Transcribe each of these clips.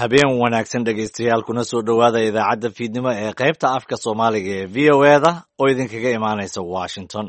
habeen wanaagsan dhegaystayaal kuna soo dhowaada idaacadda fiidnimo ee qaybta afka soomaaliga ee v o e da oo idinkaga imaanaysa washington.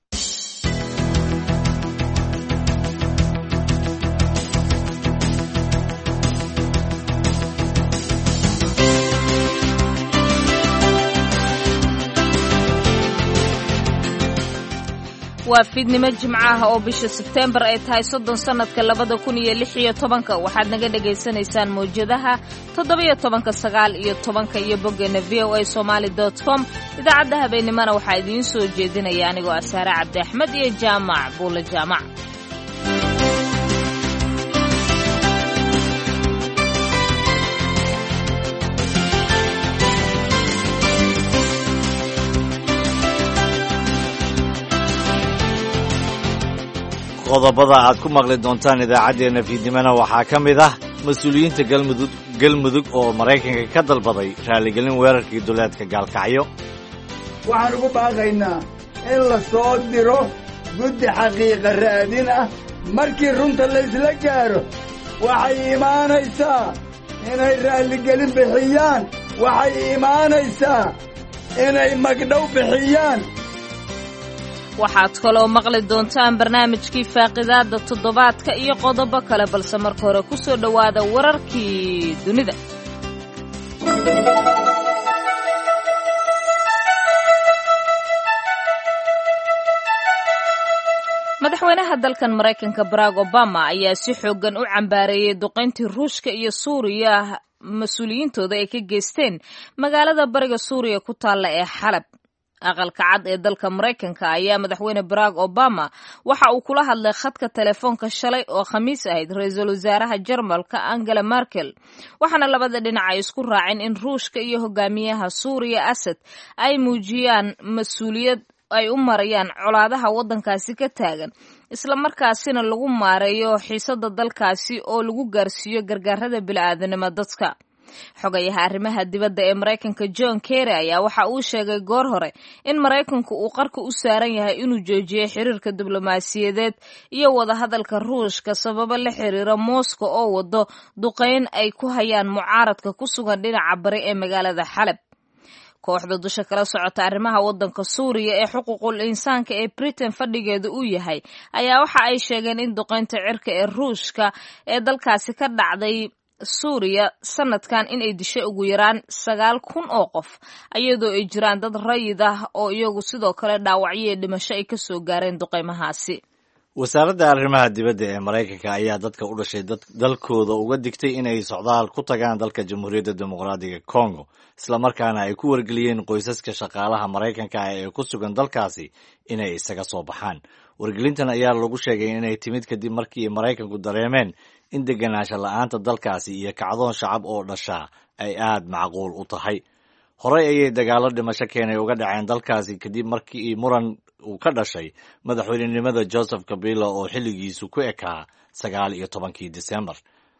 waa fiidnimo jimcaha oo bisha Sebtembar ay tahay 30 sanadka 2016 waxaad naga dhageysanaysaan mowjadaha 17 9 iyo boggeena voasomali.com. idaacadda habeenimana waxaa idiin soo jeedinaya anigoo Asaare Cabdi Axmed iyo Jaamac Buule Jaamac. qodobada aad ku maqli doontaan idaacadeena fiidnimana waxaa ka mid ah mas'uuliyiinta galmudug oo Mareykanka ka dalbaday raaligelin weerarkii duleedka Gaalkacyo. waxaan ugu baaqaynaa in la soo diro guddi xaqiiqa raadin ah markii runta la isla gaaro waxay imaanaysaa inay raaligelin bixiyaan, waxay imaanaysaa inay magdhow bixiyaan. waxaad kaloo maqli doontaan barnaamijkii faaqidaada toddobaadka iyo qodobo kale, balse marka hore ku soo dhowaada wararkii dunida. madaxweynaha dalkan Mareykanka Barack Obama ayaa si xooggan u cambaareeyay duqeyntii Ruushka iyo Suuriya mas'uuliyiintooda ay ka geysteen magaalada bariga Suuriya ku taalla ee Xalab. aqalka cad ee dalka Mareykanka ayaa madaxweyne Barack Obama waxa uu kula hadlay khadka telefoonka shalay oo Khamiis ahayd ra'iisul wasaaraha Jarmalka Angela Merkel, waxaana labada dhinac ay isku raaceen in Ruushka iyo hogaamiyaha Suuriya Assad ay muujiyaan mas'uuliyad ay u marayaan colaadaha waddankaasi ka taagan, isla markaasina lagu maareeyo xiisada dalkaasi oo lagu gaarsiiyo gargaarada bini'aadanimo dadka. xogayaha arrimaha dibadda ee Mareykanka John Kerry ayaa waxa uu sheegay goor hore in Mareykanku uu qarka u saaran yahay inuu joojiyo xiriirka diblomaasiyadeed iyo wadahadalka Ruushka sababo la xiriira Moscow oo wado duqeyn ay ku hayaan mucaaradka ku sugan dhinaca bari ee magaalada Xalab. kooxda dusha kala socota arrimaha waddanka Suuriya ee xuquuqul insaanka ee Britain fadhigeedu uu yahay ayaa waxa ay sheegeen in duqeynta cirka ee Ruushka ee dalkaasi ka dhacday Suuriya sanadkan in ay dishay ugu yaraan 9,000 oo qof, iyadoo ay jiraan dad rayid ah oo iyagu sidoo kale dhaawacyo iyo dhimasho ay ka soo gaareen duqeymahaasi. wasaaradda arrimaha dibadda ee Mareykanka ayaa dadka u dhashay dalkooda uga digtay inay socdaal ku tagaan dalka Jamhuuriyadda Dimuqraadiga Congo, isla markaana ay ku wargeliyeen qoysaska shaqaalaha Mareykanka ee ku sugan dalkaasi inay isaga soo baxaan. wargelintan ayaa lagu sheegay inay timid kadib markii Mareykanku dareemeen in deganaansho la'aanta dalkaasi iyo kacdoon shacab oo dhasha ay aad macquul u tahay. horey ayay dagaalo dhimasho keenay uga dhaceen dalkaasi kadib markii muran uu ka dhashay madaxweynenimada Joseph Kabila oo xilligiisu ku ekaa 19 Diseembar.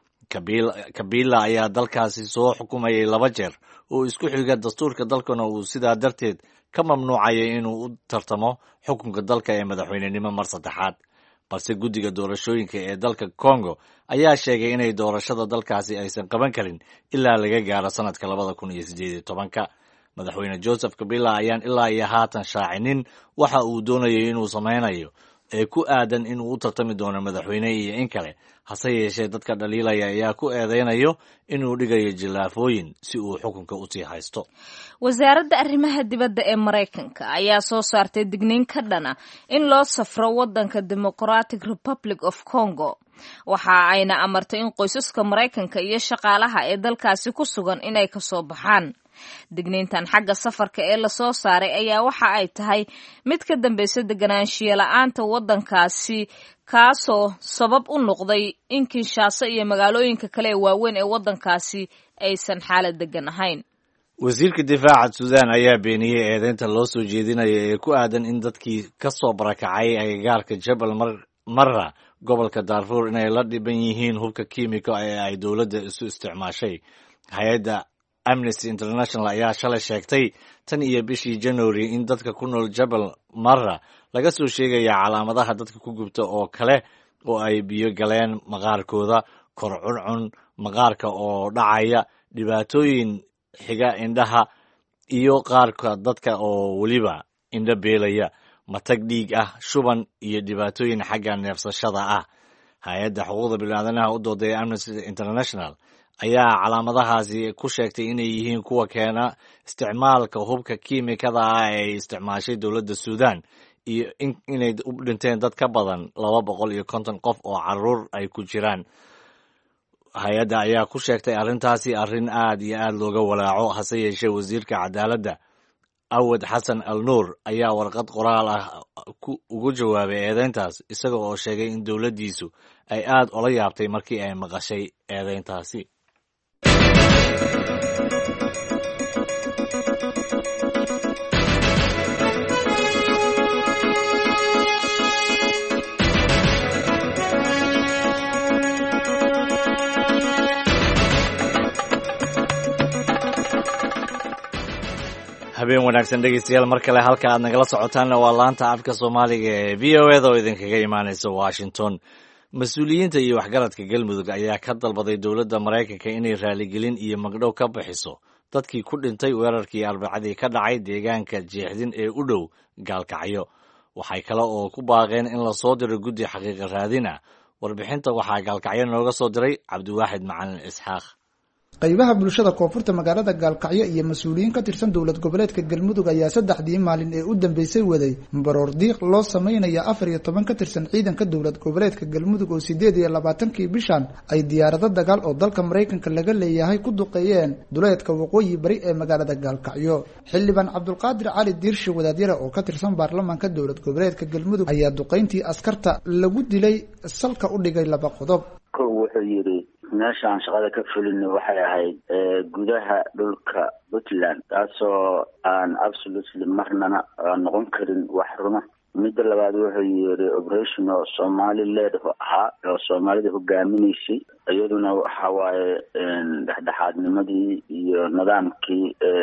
Kabila ayaa dalkaasi soo xukumayay 2 jeer oo isku xiga, dastuurka dalkana uu sidaa darteed ka mamnuucayay inuu u tartamo xukunka dalka ee madaxweynenimo mar saddexaad. balse guddiga doorashooyinka ee dalka Congo ayaa sheegay inay doorashada dalkaasi aysan qaban karin ilaa laga gaaro sanadka 2018. madaxweyne Joseph Kabila ayaan ilaa iyo haatan shaacinin waxa uu doonayay inuu sameynayo ee ku aadan inuu u tartami doono madaxweyne iyo in kale, hase yeeshee dadka dhaliilaya ayaa ku eedeynayo inuu dhigayo jilaafooyin si uu xukunka u sii haysto. wasaaradda arrimaha dibadda ee Mareykanka ayaa soo saartay digniin ka dhana in loo safro waddanka Democratic Republic of Congo, waxa ayna amartay in qoysaska Mareykanka iyo shaqaalaha ee dalkaasi ku sugan inay ka soo baxaan. digniintan xagga safarka ee la soo saaray ayaa waxa ay tahay mid ka dambaysa deganaanshiya la'aanta waddankaasi, kaasoo sabab u noqday in Kinshasa iyo magaalooyinka kale ee waaweyn ee waddankaasi aysan xaalad degan ahayn. wasiirka difaaca Suudaan ayaa beeniyay eedeynta loo soo jeedinayo ee ku aadan in dadkii ka soo barakacay agagaarka Jabal Marra gobolka Darfur inay la dhiban yihiin hubka kiimiko ee ay dowladda isu isticmaashay. hay'adda Amnesty International ayaa shalay sheegtay tan iyo bishii January in dadka ku nool Jabal Marra laga soo sheegaya calaamadaha dadka ku gubta oo kale oo ay biyo galeen maqaarkooda, kor cuncun, maqaarka oo dhacaya, dhibaatooyin xiga indhaha iyo qaarka dadka oo weliba indho beelaya, matag dhiig ah, shuban iyo dhibaatooyin xagga neefsashada ah. hay-adda xuquuqda biniaadanaha u dooday Amnesty International ayaa calaamadahaasi ku sheegtay inay yihiin kuwa keena isticmaalka hubka kiimikada ah ee ay isticmaashay dowladda Suudaan, iyo inay u dhinteen dad ka badan 250 qof oo caruur ay ku jiraan. hay-adda ayaa ku sheegtay arrintaasi arrin aad iyo aad looga walaaco. hase yeeshee wasiirka cadaaladda Awad Xasan Al Nuur ayaa warqad qoraal ah ugu jawaabay eedeyntaas, isaga oo sheegay in dowladdiisu ay aad ula yaabtay markii ay maqashay eedeyntaasi. habeen wanaagsan dhegeystayaal, mar kale halka aad nagala socotaanna waa laanta afka Soomaaliga ee VOA da oo idinkaga imaanaysa Washington. mas-uuliyiinta iyo waxgaradka Galmudug ayaa ka dalbaday dowladda Maraykanka inay raaligelin iyo magdhow ka bixiso dadkii ku dhintay weerarkii Arbacadii ka dhacay deegaanka Jeexdin ee u dhow Gaalkacyo. waxay kale oo ku baaqeen in la soo diro guddi xaqiiqa raadina. warbixinta waxaa Gaalkacyo nooga soo diray Cabdiwaaxid Macalin Isxaaq. qaybaha bulshada koonfurta magaalada Gaalkacyo iyo mas'uuliyiin ka tirsan dowlad goboleedka Galmudug ayaa 3 maalin ee u dambeysay waday baroor diiq loo sameeyay 14 ka tirsan ciidanka dowlad goboleedka Galmudug oo 28 bishan ay diyaarado dagaal oo dalka Mareykanka laga leeyahay ku duqeeyeen duleedka waqooyi bari ee magaalada Gaalkacyo. xildhibaan Cabdulqaadir Cali Diirshe Wadaadyara oo ka tirsan baarlamaanka dowlad goboleedka Galmudug ayaa duqeyntii askarta lagu dilay salka u dhigay 2 qodob. wuxuu yiri meeshaan shaqada ka fulin waxay ahayd gudaha dhulka Puntland, taasoo aan absolutely marnana noqon karin wax runa. midda labaad wuxuu yiri operation Somaliland ahaa oo Soomaalida hogaaminaysay, iyaduna waxa waaye dhexdhexaadnimadii iyo nidaamkii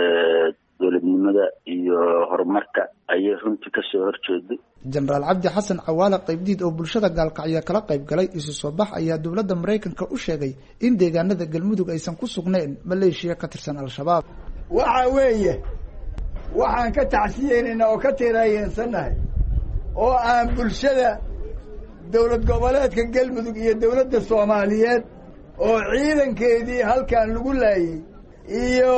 dowladnimada iyo horumarka ayay runtii ka soo horjeeday. Generaal Cabdi Xasan Cawaale qaybdiid oo bulshada Gaalkacyo kala qayb galay isu soo bax ayaa dowladda Mareykanka u sheegay in deegaanada Galmudug aysan ku sugnayn maleeshiya ka tirsan Al-Shabaab. waxa weeye waxaan ka tacsiyeynaa oo ka tiraayeensannahay oo aan bulshada dowlad goboleedka Galmudug iyo dowladda Soomaaliyeed oo ciidankeedii halkan lagu laayay iyo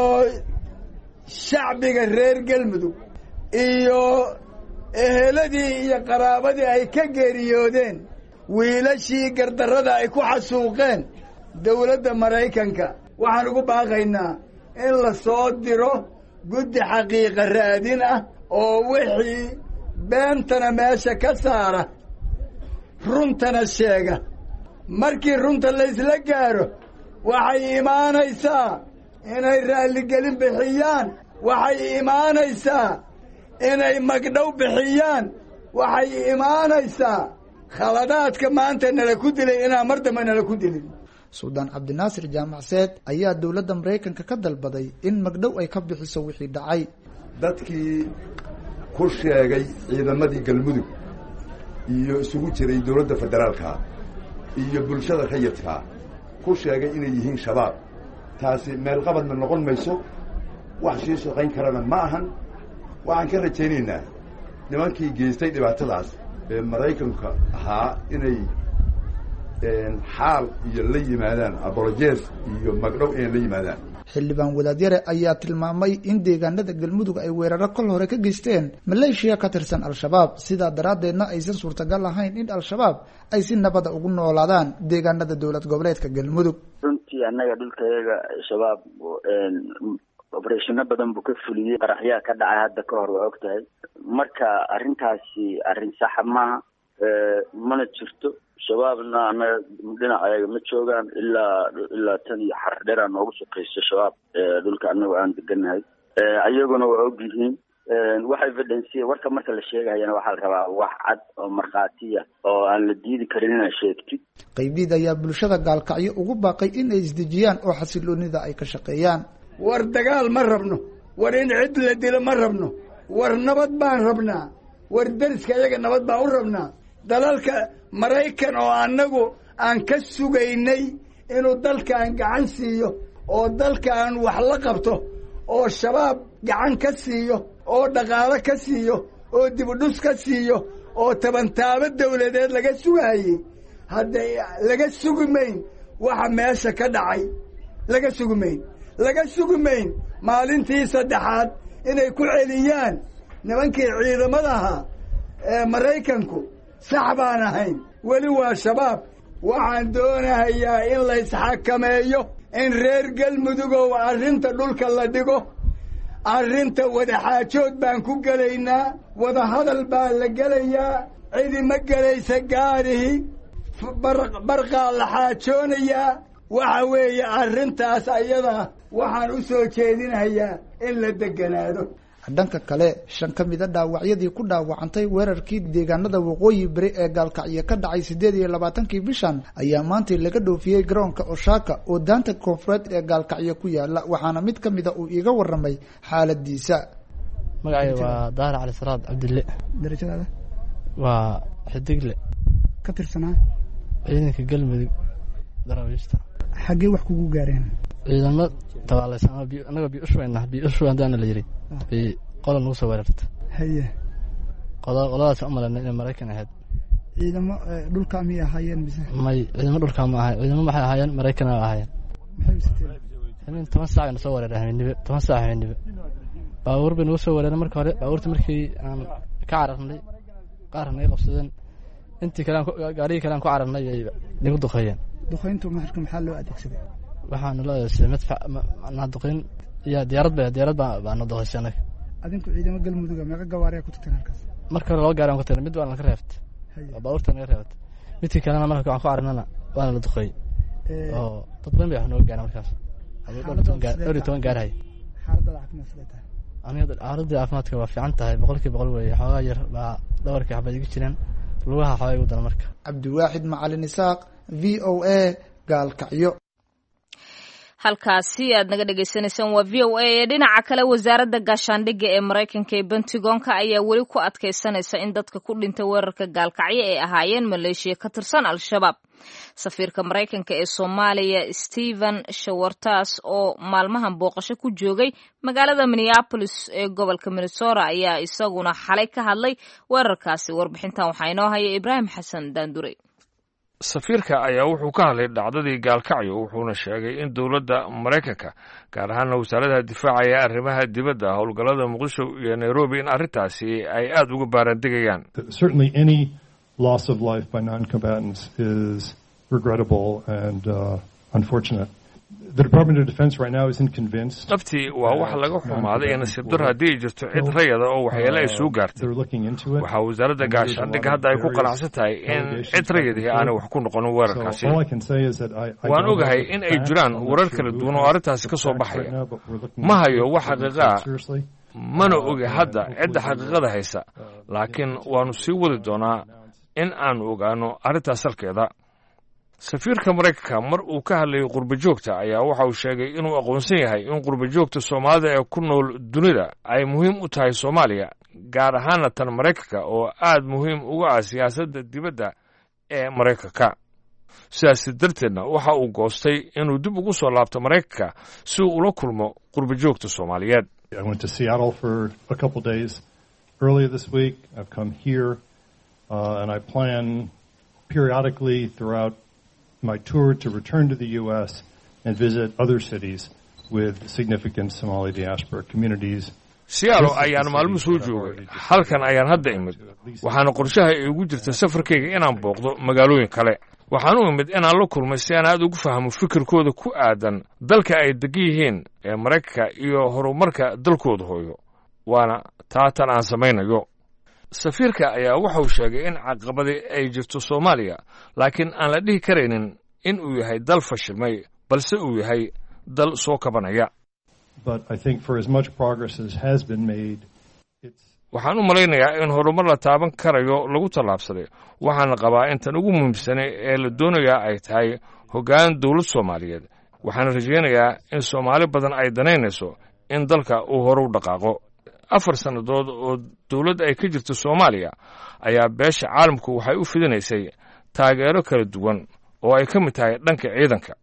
shacbiga reer Galmudug iyo eheladii iyo qaraabadii ay ka geeriyoodeen wiilashii gardarrada ay ku xasuuqeen dowladda Maraykanka. waxaan ugu baaqaynaa in la soo diro guddi xaqiiqa raadin ah oo wixii beentana meesha ka saara, runtana sheega. markii runta la isla gaaro waxay imaanaysaa inay raaligelin bixiyaan, waxay imaanaysaa inay magdhow bixiyaan, waxay imaanaysaa khaladaadka maanta nala ku dilay inaan mar dambe nala ku dilin. Suudaan Cabdinaasir Jaamacseed ayaa dowladda Mareykanka ka dalbaday in magdhow ay ka bixiso wixii dhacay. dadkii ku sheegay ciidamadii Galmudug iyo isugu jiray dowladda federaalka iyo bulshada rayidka ku sheegay inay yihiin shabaab, taasi meel qabad ma noqon mayso, wax sii shaqayn karana ma ahan. waxaan ka rajaynaynaa nimankii geystay dhibaatadaas ee Mareykanka ahaa inay xaal iyo la yimaadaan, apologies iyo magdhow ay la yimaadaan. xildhibaan Wadaadyare ayaa tilmaamay in deegaanada Galmudug ay weeraro kol hore ka geysteen maleeshiya ka tirsan Al-Shabaab, sidaa daraadeedna aysan suurtagal ahayn in Al-Shabaab ay si nabad ugu noolaadaan deegaanada dowlad goboleedka Galmudug. runtii annaga dhulkayaga shabaab operation badan buu ka fuliyay, qaraxyaa ka dhacay hadda ka hor waa ogtahay. marka arrintaasi arrin sax maaha, mana jirto. shabaabna annaga dhinac ayaga ma joogaan ilaa tan iyo xardheera noogu shaqeyso shabaab dhulka annaga aan deganahay. ayaguna waa og yihiin waxay evidence warka marka la sheegayana waxaa la rabaa wax cad oo markhaatiya oo aan la diidi karin inaad sheegtid. qaybdiid ayaa bulshada Gaalkacyo ugu baaqay in ay isdejiyaan oo xasiloonida ay ka shaqeeyaan. war dagaal ma rabno, war in cid la dilo ma rabno, war nabad baan rabnaa, war dariska iyaga nabad baan u rabnaa. dalalka Maraykan oo annagu aan ka sugaynay inuu dalkan gacan siiyo oo dalkan wax la qabto oo shabaab gacan ka siiyo oo dhaqaalo ka siiyo oo dibudhus ka siiyo oo tabantaabo dawladeed laga sugaayey hadday laga sugi mayn waxa meesha ka dhacay laga sugi mayn maalintii saddexaad inay ku celiyaan nimankii ciidamadaha ee maraykanku sax baan ahayn weli waa shabaab waxaan doonahayaa in la isxakameeyo in reer galmudugow arrinta dhulka la dhigo arrinta wadaxaajood baan ku gelaynaa wadahadal baa la gelayaa cidi ma gelaysa gaarihi barqaa la xaajoonayaa waxa weeye arrintaas ayada waxaan u soo jeedinayaa in la deganaado dhanka kale 5 ka mid a dhaawacyadii ku dhaawacantay weerarkii deegaanada waqooyi bari ee gaalkacyo ka dhacay 28 bishan ayaa maanta laga dhoofiyey garoonka Osaka oo daanta koonfureed ee gaalkacyo ku yaala waxaana mid ka mid ah uu iga waramay xaaladiisa magacayga waa Daar Cali Salaad Cabdille darajada waa xidigle ka tirsanaa ciidanka galmudug daraawista xagee wax kugu gaareen ciidamada tawaalaysan anaga bi ushuwayna la yiri bi qolan ugu soo weerarta haye qoladaas amalan in Mareykan ahayd ciidamo dhulka ma ahaayeen mise may ciidamo dhulka ma ahaayeen ciidamo maxay ahaayeen Mareykan ahaayeen maxay isteen 10 saac soo weerareen 10 saac baawur bin ugu soo weerareen markii hore baawurta markii aan ka cararnay qaarna ay qabsadeen intii kale gaariga kale ku cararnay ay nigu duqeeyeen duqeyntu maxaa loo adeegsaday waxaan loo adeegsaday madfac duqeyn ya diyaarad baan duqeysanay adinku ciidamo galmudug ma gawaariya ku tagteen halkaas marka loo gaaran ku tageen mid waan la reeftay baawurta naga reeftay midkii kalena marka aan ku cararnana waan la duqeey oo dad badan bay noo gaaran markaas adoo toban gaaray xaaladda caafimaadka aniga caafimaadka waa fiican tahay 100% weeye xoogaa yar baa dhawarkii xabad iga jireen lugaha xaway u dan marka Cabdiwaxid Macalin Isaaq VOA Gaalkacyo halkaasi aad naga dhagaysanaysaan waa VOA ee dhinaca kale wasaaradda gaashaandhigga ee Mareykanka ee Pentagon-ka ayaa weli ku adkeysanaysa in dadka ku dhintay weerarka Gaalkacyo ay ahaayeen maleeshiya ka tirsan Al-Shabaab safiirka Mareykanka ee Soomaaliya Stephen Shawartas oo maalmahan booqasho ku joogay magaalada Minneapolis ee gobolka Minnesota ayaa isaguna xalay ka hadlay weerarkaasi warbixintan waxaa inoo haya Ibrahim Xasan Daandure safiirka ayaa wuxuu ka hadlay dhacdadii Gaalkacyo wuxuuna sheegay in dowladda Mareykanka gaar ahaan wasaaradda difaaca ee arrimaha dibadda howlgallada Muqdisho iyo Nairobi in arrintaasi ay aad uga baarandegayaan certainly any loss of life by non-combatants is regrettable and unfortunate. The Department of Defense right now isn't convinced. Naftii waa wax laga xumaaday in nasiib darro haddii ay jirto cid rayada oo waxyeelo ay soo gaartay. Waxaa wasaaradda gaashaandhigga hadda ay ku qanacsan tahay in cid rayadii aanay wax ku noqon weerarkaasi. Waan ogahay in ay jiraan warar kala duwan oo arrintaasi ka soo baxaya. Ma hayo wax xaqiiqo ah mana ogi hadda cidda xaqiiqada haysa laakiin waanu sii wadi doonaa in aan ogaano arrintaas halkeeda. safiirka Mareykanka mar uu ka hadlayay qurbajoogta ayaa waxa uu sheegay inuu aqoonsan yahay in qurbajoogta Soomaalida ee ku nool dunida ay muhiim u tahay Soomaaliya gaar ahaan tan Mareykanka oo aad muhiim uga ah siyaasadda dibadda ee Mareykanka sidaas darteedna waxa uu goostay inuu dib ugu soo laabto Mareykanka si uu ula kulmo qurbajoogta Soomaaliyeed. I went to Seattle for a couple days earlier this week. I've come here and I plan periodically throughout my tour to return to the U.S. and visit other cities with significant Somali diaspora communities. Seattle ayaan maalmo soo joogay halkan ayaan hadda imid waxaana qorshaha igu jirta safarkayga inaan booqdo magaalooyin kale waxaan u imid inaan la kulmo si aan aad ugu fahmo fikirkooda ku aadan dalka ay degan yihiin ee Mareykanka iyo horumarka dalkooda hooyo waana taatan aan samaynayo safiirka ayaa waxa uu sheegay in caqabadi ay jirto Soomaaliya laakiin aan la dhihi kareynin in uu yahay dal fashilmay balse uu yahay dal soo kabanaya. But I think for as much progress as has been made, waxaan u malaynayaa in horumar la taaban karayo lagu tallaabsaday waxaana qabaa intan ugu muhiimsanay ee la doonayaa ay tahay hoggaan dowlad Soomaaliyeed waxaan rajaynayaa in Soomaali badan ay danaynayso in dalka uu hore u dhaqaaqo. 4 sanadood oo dawladda ay ka jirto Soomaaliya ayaa beesha caalamku waxay u fidinaysay taageero kala duwan oo ay ka mid tahay dhanka ciidanka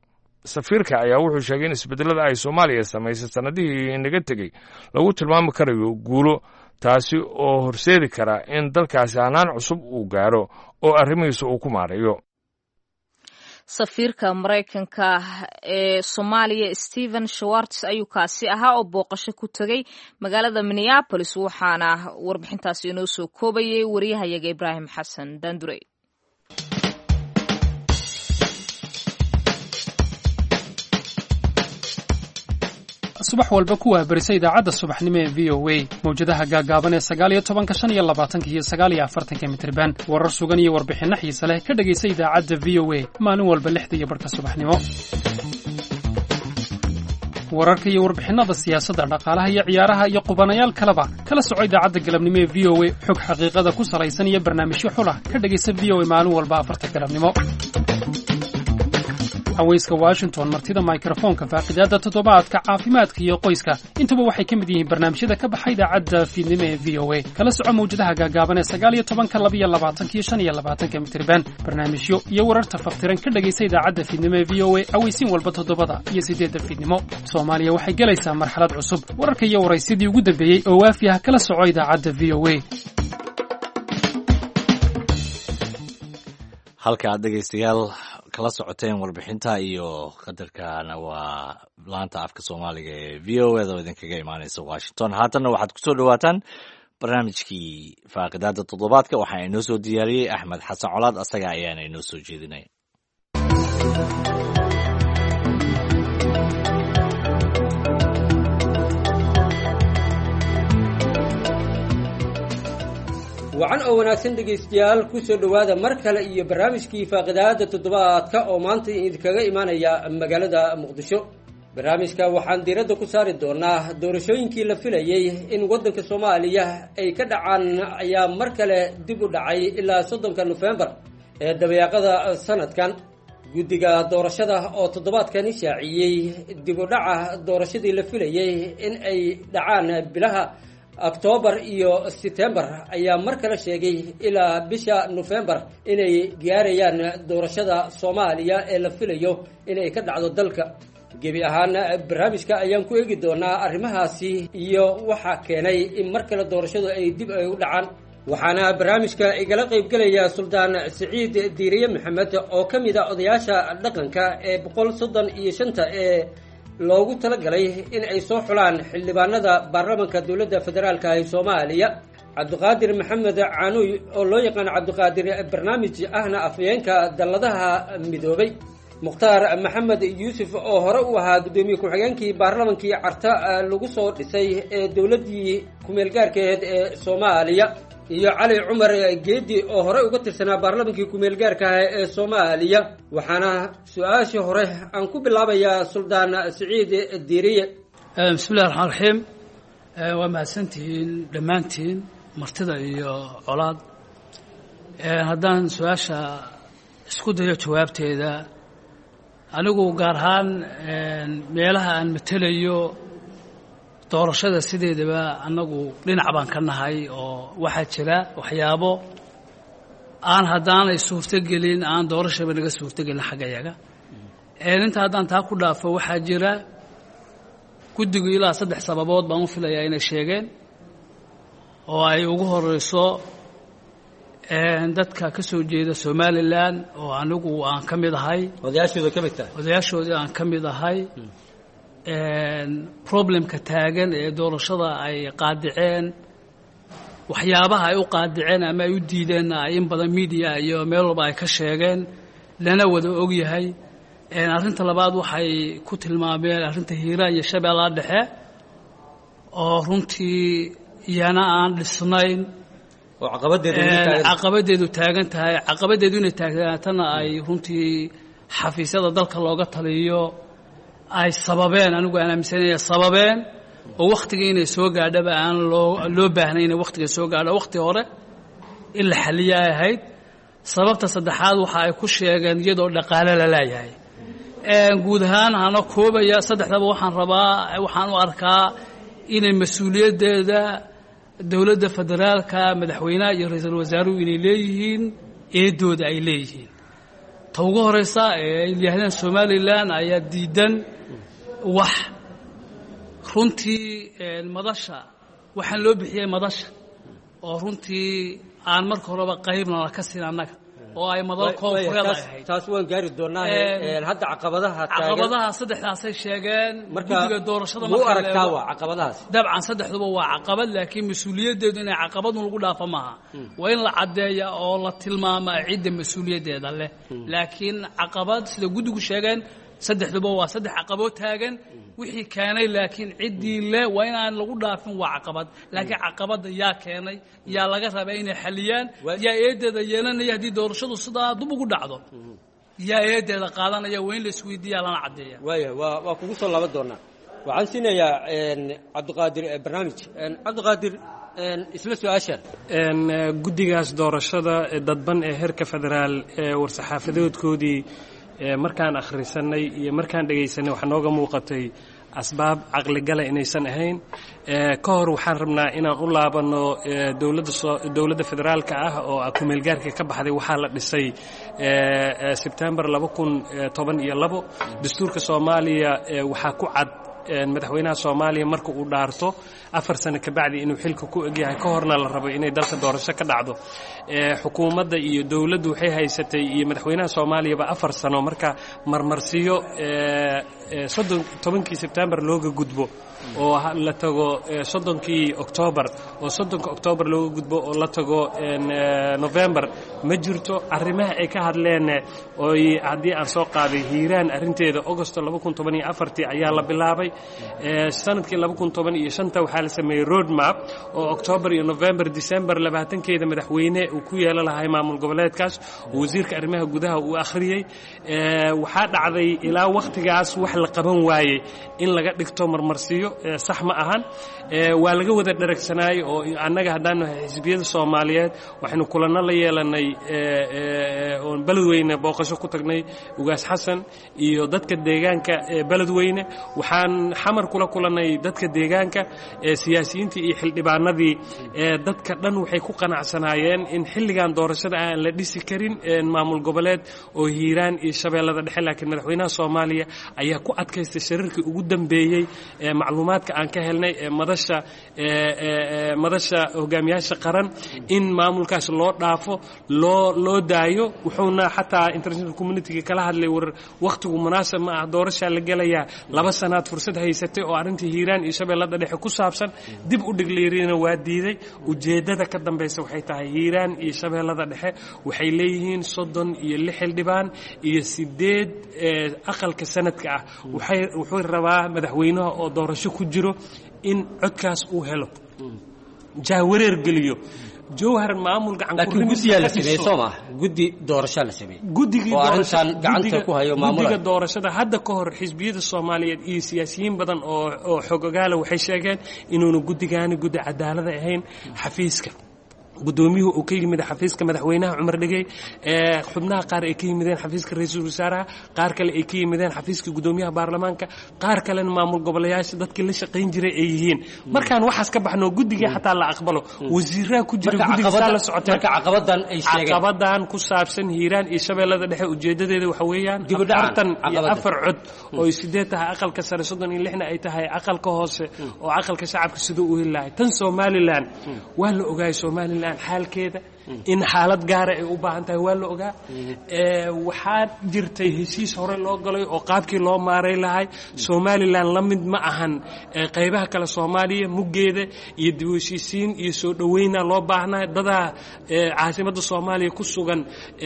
safiirka ayaa wuxuu sheegay in isbedelada ay soomaaliya samaysay sannadihii inaga tegey lagu tilmaami karayo guulo taasi oo horseedi kara in dalkaasi hanaan cusub uu gaaro oo arrimihiisa uu ku maareeyo safiirka Mareykanka ee Soomaaliya Stephen Schwartz ayuu kaasi ahaa oo booqasho ku tagay magaalada Minneapolis waxaana warbixintaasi inoo soo koobayay wariyahayaga Ibrahim Xasan Dandurey. subax walba ku waabarisay idaacadda subaxnimo ee VOA mawjadaha gaagaaban ee 19:25 iyo 49 mitirban warar sugan iyo warbixinno xiiso leh ka dhageysa idaacadda VOA maalin walba 6:00 subaxnimo wararka iyo warbixinada siyaasadda dhaqaalaha iyo ciyaaraha iyo qubanayaal kaleba kala soco idaacadda galabnimo ee VOA xog xaqiiqada ku salaysan iyo barnaamijyo xulah ka dhageysa VOA maalin walba 4 galabnimo hawayska Washington martida microphone-ka faaqidaada toddobaadka caafimaadka iyo qoyska intuba waxay ka mid yihiin barnaamijyada ka baxay idaacadda fiidnimo ee VOA kala soco mawjadaha gaagaaban ee 19:22 mitirban barnaamijyo iyo wararta faftiran ka dhageysa idaacadda fiidnimo ee VOA awaysiin walba 7 iyo 8 fiidnimo Soomaaliya waxay galaysaa marxalad cusub wararka iyo waraysidii ugu dambeeyay oo waafi ah kala soco idaacadda VOA halka dhageystayaal kala socoteen warbixinta iyo qadarkana waa laanta afka Soomaaliga ee VOA da idinkaga imaanaysa Washington haatan waxaad ku soo dhawaataan barnaamijkii faaqidaada toddobaadka waxaa inoo soo diyaariyay Axmed Xasan Colaad asaga ayaana inoo soo jeedinay wacan oo wanaagsan dhegeystayaal ku soo dhawaada mar kale iyo barnaamijkii faaqidaada toddobaadka oo maanta idinkaga imaanaya magaalada Muqdisho barnaamijka waxaan diiradda ku saari doonaa doorashooyinkii la filayay in waddanka Soomaaliya ay ka dhacaan ayaa mar kale dib u dhacay ilaa 3 November ee dabayaaqada sanadkan guddiga doorashada oo toddobaadkan shaaciyay dib u dhaca doorashadii la filayay in ay dhacaan bilaha October iyo September ayaa mar kale sheegay ilaa bisha November inay gaarayaan doorashada Soomaaliya ee la filayo inay ka dhacdo dalka gebi ahaan barnaamijka ayaan ku eegi doonaa arrimahaasi iyo waxa keenay in mar kale doorashadu ay dib u dhacaan waxaana barnaamijka igala qayb galaya Suldaan Saciid Diiriye Maxamed oo kamid ah odayaasha dhaqanka ee 135 ee loogu talagalay in ay soo xulaan xildhibaanada baarlamaanka dawladda federaalka ee Soomaaliya Cabdiqaadir Maxamed Caanuy oo loo yaqaan Cabdiqaadir barnaamij ahna afyeenka dalladaha midoobay Mukhtaar Maxamed Yuusuf oo hore u ahaa gudoomiye ku-xigeenkii baarlamaankii Carta lagu soo dhisay ee dawladdii ku-meel gaarkeed ee Soomaaliya iyo Cali Cumar Geedi oo hore uga tirsanaa baarlamaankii ku-meel gaarka ee Soomaaliya waxaana su'aashii hore aan ku bilaabayaa Suldaan Saciid Diiriye bismillaahir rahmaanir rahiim waa mahadsantihiin dhammaantiin martida iyo colaad haddaan su'aasha isku dayo jawaabteeda anigu gaar ahaan meelaha aan matalayo doorashada sideedaba anagu dhinac baan ka nahay oo waxa jira waxyaabo aan haddaanay suurtagelin aan doorashaba naga suurtagelin xaggayaga inta haddaan taa ku dhaafo waxaa jira guddigu ilaa 3 sababood baan u filayaa inay sheegeen oo ay ugu horeyso dadka ka soo jeeda Somaliland oo anigu aan ka mid ahay odayaashoodii aan ka mid ahay problemka taagan ee doorashada ay qaadiceen waxyaabaha ay u qaadiceen ama ay u diideen ay in badan media iyo meel walba ay ka sheegeen lana wada og yahay arrinta labaad waxay ku tilmaameen arrinta Hiiraan iyo Shabeellaha Dhexe oo runtii iyana aan dhisnayn oo caqabadeedu taagan tahay caqabadeedu inay taagnaatana ay runtii xafiisyada dalka looga taliyo ay sababeen anigu aan aaminsanahay sababeen oo waqtiga inay soo gaadhaba aan loo baahnayn in waqtiga soo gaadho waqti hore in la xaliyo ay ahayd sababta saddexaad waxa ay ku sheegeen iyadoo dhaqaale la leeyahay guud ahaan ana koobaya saddexdaba waxaan u arkaa inay mas'uuliyadeeda dawladda federaalka madaxweynaha iyo ra'iisul wasaaruhu inay leeyihiin eedooda ay leeyihiin ta ugu horeysa ay yidhaahdeen somalilan ayaa diidan wax runtii madasha waxaan loo bixiyey madasha oo runtii aan marka horeba qaybna ka siin annaga oo ay madal koonfureed ahayd taas waan gaari doonaa hadda caqabadaha saddexdaasay sheegeen guddiga doorashada marka aragtaa waa caqabadahaas dabcan saddexduba waa caqabad laakiin mas-uuliyadeedu inay caqabad lagu dhaafo maaha waa in la caddeeya oo la tilmaama cidda mas-uuliyadeeda leh laakiin caqabad sida guddigu sheegeen saddexduba waa saddex caqabood taagan wixii keenay laakiin ciddii leh waa inaan lagu dhaafin waa caqabad laakiin caqabadda yaa keenay yaa laga rabaa inay xaliyaan yaa eedeeda yeelanaya haddii doorashadu sidaa dib ugu dhacdo yaa eedeeda qaadanaya waa in la isweydiiyaa lana caddeeya waaya waa kugu soo laaban doonaa waxaan siinayaa cabdiqaadir barnaamij cabdiqaadir isla su-aashan guddigaas doorashada dadban ee heerka federaal war-saxaafadoodkoodii markaan akhrisanay iyo markaan dhegaysanay waxaa nooga muuqatay asbaab caqligala inaysan ahayn ka hor waxaan rabnaa inaan u laabanno dowladda federaalka ah oo kumeelgaarka ka baxday waxaa la dhisay sebtembar 2012 dastuurka soomaaliya waxaa ku cad madaxweynaha soomaaliya marka uu dhaarto 4 sano ka bacdi inuu xilka ku egyahay ka horna la rabo inay dalka doorasho ka dhacdo xukuumadda iyo dowladdu waxay haysatay iyo madaxweynaha soomaaliyaba 4 sano marka marmarsiyo 10 September looga gudbo oo la tago 30 October oo 30 October looga gudbo oo la tago November ma jirto arrimaha ay ka hadleen oo haddii aan soo qaaday hiiraan arrinteeda August 2014 ayaa la bilaabay sanadkii 2015 waxaa la sameeyay road map oo October iyo November December 20keeda madaxweyne uu ku yeelan lahaa maamul goboleedkaas wasiirka arrimaha gudaha uu akhriyay waxaa dhacday ilaa waqtigaas wax la qaban waayay in laga dhigto marmarsiyo sax ma ahan waa laga wada dharagsanay oo annaga haddaan xisbiyada Soomaaliyeed waxaynu kulanno la yeelanay oo Beledweyne booqasho ku tagnay ugaas Xasan iyo dadka deegaanka Beledweyne waxaan xamar kula kulanay dadka deegaanka siyaasiyiinta iyo xildhibaanadii dadka dhan waxay ku qanacsanaayeen in xilligan doorashada aan la dhisi karin maamul goboleed oo hiiraan iyo shabeellada dhexe laakiin madaxweynaha Soomaaliya ayaa ku adkaystay shirarkii ugu dambeeyay macluumaadka aan ka helnay madasha hogaamiyaasha qaran in maamulkaas loo dhaafo loo daayo wuxuuna xataa international community kala hadlay war waqtigu munaasab ma ah doorasha la gelayaa 2 sanaad fursad haysatay oo arrintii hiiraan iyo shabeellada dhexe ku saabsan dib u dhigleerina waa diiday ujeedada ka dambaysa waxay tahay hiiraan iyo shabeellada dhexe waxay leeyihiin 36 xildhibaan iyo 8 aqalka sanadka ah wuxuu rabaa madaxweynaha oo doorasho ku jiro in codkaas uu helo jaawareer geliyo jawhar maamul gacan ku guddiga la sameeyay Soomaa guddi doorasho la sameeyay guddiga doorashada gacanta ku hayo maamulka guddiga doorashada hadda ka hor xisbiyada Soomaaliyeed iyo siyaasiyiin badan oo xogogaala waxay sheegeen inuuna guddigaani guddi cadaalad ahayn xafiiska gudoomiyaha uu ka yimid xafiiska madaxweynaha Cumar Dhigay xubnaha qaar ay ka yimideen xafiiska ra'iisul wasaaraha qaar kale ay ka yimideen xafiiska gudoomiyaha baarlamaanka qaar kale maamul goboleeyaasha dadkii la shaqeyn jiray ay yihiin markaan waxaas ka baxno guddiga xataa la aqbalo wasiiraha ku jira guddiga la socotay caqabadan ay sheegeen caqabadan ku saabsan hiiraan iyo shabeellada dhexe ujeedadeedu waxa weeyaan afartan iyo 4 cod oo 8 tahay aqalka sare 36 ay tahay aqalka hoose oo aqalka shacabka sidoo u helaay tan Somaliland waa la ogaay Somaliland xaalkeeda in xaalad gaar ah ay u baahan tahay waa la ogaa waxaa jirtay heshiis hore loo galay oo qaabkii loo maaray lahay Somaliland la mid ma ahan qaybaha kale Soomaaliya mugeeda iyo dib u heshiisiin iyo soo dhaweyn loo baahnaa dada caasimadda Soomaaliya ku sugan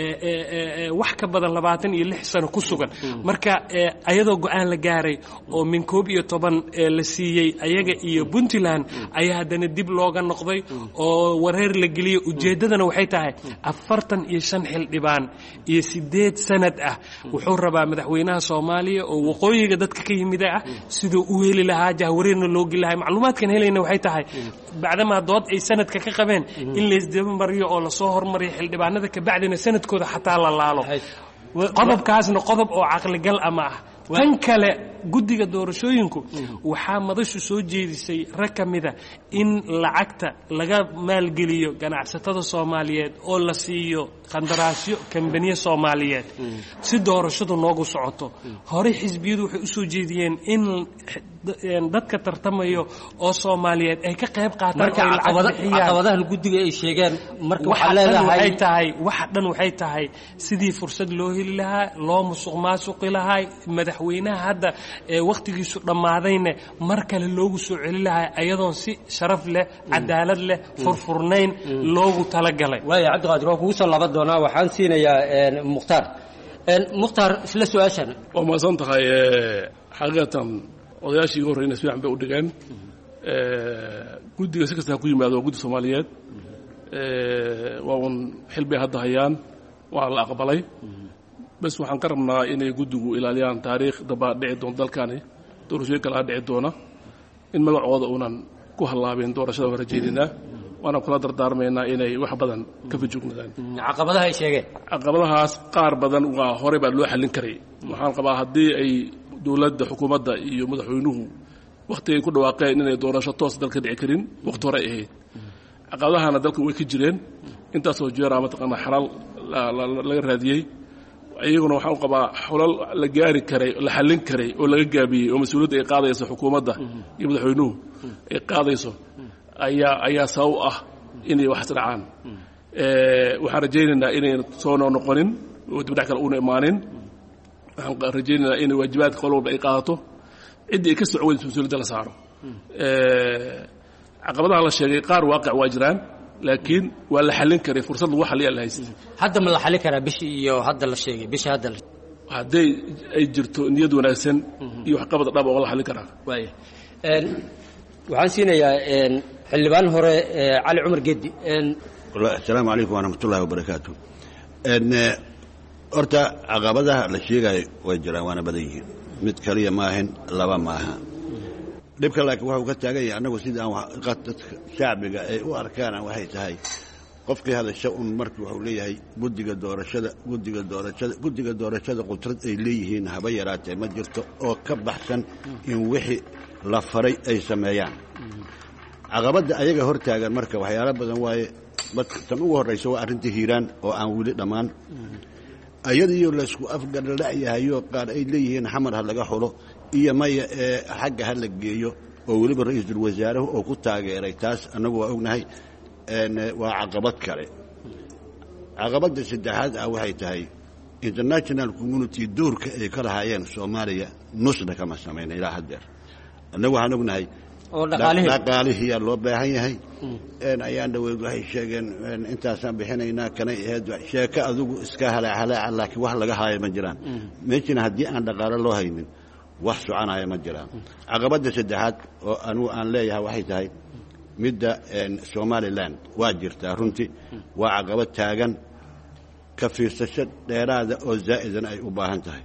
wax ka badan 26 sano ku sugan marka ayadoo go'aan la gaaray oo min 11 la siiyay ayaga iyo Puntland ayaa hadana dib looga noqday oo wareer la geliyay ujeedadana waxay tahay 45 xildhibaan iyo 8 sanad ah wuxuu rabaa madaxweynaha Soomaaliya oo waqooyiga dadka ka yimid ah sidoo u heli lahaa jahwareerna loo geli lahaa macluumaadkan helayna waxay tahay bacdama dood ay sanadka ka qabeen in la isdaba mariyo oo la soo hormariyo xildhibaanada ka bacdina sanadkooda xataa la laalo qodobkaasna qodob oo caqli gal ama ah tan kale guddiga doorashooyinku waxaa madashu soo jeedisay rag ka mida in lacagta laga maalgeliyo ganacsatada soomaaliyeed oo la siiyo qandaraasyo kambaniye soomaaliyeed si doorashadu noogu socoto horey xisbiyadu waxay u soo jeediyeen in dadka tartamayo oo soomaaliyeed ay ka qayb qaataan caqabadahan guddiga ay sheegeen marka waxaa leedahay waxa dhan waxay tahay sidii fursad loo heli lahaa loo musuqmaasuqi lahaa madaxweynaha hadda wakhtigiisu dhammaadayna mar kale loogu soo celi lahaa ayadoon si sharaf leh cadaalad leh furfurnayn loogu talagalay waaya cabdiqaadir waa kugu soo laaban doonaa waxaan siinayaa mukhtaar isla su-aashan waa mahadsan tahay xaqiiqatan odayaashii iga horreyna si fiican bay u dhigeen guddiga si kasta ha ku yimaado waa guddi soomaaliyeed waa uun xil bay hadda hayaan waana la aqbalay bes waxaan ka rabnaa inay guddigu ilaaliyaan taariikh daba dhici doonta dalkani doorashooyin kale a dhici doona in magacooda uunan ku hallaabin doorashada waan rajaynaynaa waana kula dardaarmaynaa inay wax badan ka fajugnaadaan caqabadaha ay sheegeen caqabadahaas qaar badan waa horey baa loo xallin karay waxaan qabaa haddii ay dowladda xukuumadda iyo madaxweynuhu wakhti ay ku dhawaaqeen inay doorasho toos dalka dhici karin wakhti hore ay ahayd caqabadahana dalka way ka jireen intaasoo jeeraa mataqaanaa xalal laga raadiyey iyaguna waxaan u qabaa xulal la gaari karay la xallin karay oo laga gaabiyey oo mas-uuliyadda ay qaadayso xukuumadda iyo madaxweynuhu ay qaadayso ayaa sabab u ah inay wax isdhacaan waxaan rajaynaynaa inayn soo noqonin oo dibdhac kale una imaanin waxaan rajaynaynaa inay waajibaadka qol walba ay qaadato ciddii ay ka soco weyn mas-uuliyadda la saaro caqabadaha la sheegay qaar waaqic waa jiraan laakiin waa la xallin karay fursad lagu xalliyaa la haysta hadda ma la xallin karaa bishii iyo hadda la sheegay bishii hadda hadday ay jirto niyad wanaagsan iyo waxqabad dhab oo la xallin karaa waaya waxaan siinayaa xildhibaan hore cali cumar geedi asalaamu calaykum waraxmatullahi wabarakaatu horta caqabadaha la sheegayo way jiraan waana badan yihiin mid kaliya maahan laba maaha dhibka laakiin waxuu ka taagan yahay annagu sidaan dadka shacbiga ay u arkaana waxay tahay qofkii hadasha un markii wuxuu leeyahay guddiga doorashada qudrad ay leeyihiin haba yaraatee ma jirto oo ka baxsan in wixii la faray ay sameeyaan caqabadda ayaga hor taagan marka waxyaalo badan waaye tan ugu horraysa waa arrinta hiiraan oo aan weli dhammaan ayadiyo laysku afgarla'yahayo qaar ay leeyihiin xamar ha laga xulo iyo maya ee xagga ha la geeyo oo weliba ra-iisul wasaaruhu oo ku taageeray taas annagu waa ognahay waa caqabad kale caqabadda saddexaad ah waxay tahay international community doorka ay ka lahaayeen soomaaliya nusna kama samayna ilaa haddeer annagu waxaan ognahay dhaqaalihiyaa loo baahan yahay ayaan dhaweyd waxay sheegeen intaasaan bixinaynaa kanay ahayd sheeko adigu iska halaaca laakiin wax laga haayo ma jiraan meeshina haddii aan dhaqaalo loo haynin wax soconaya ma jiraan caqabadda saddexaad oo anugu aan leeyahay waxay tahay midda somalilan waa jirtaa runtii waa caqabad taagan ka fiirsasho dheeraada oo zaa'idan ay u baahan tahay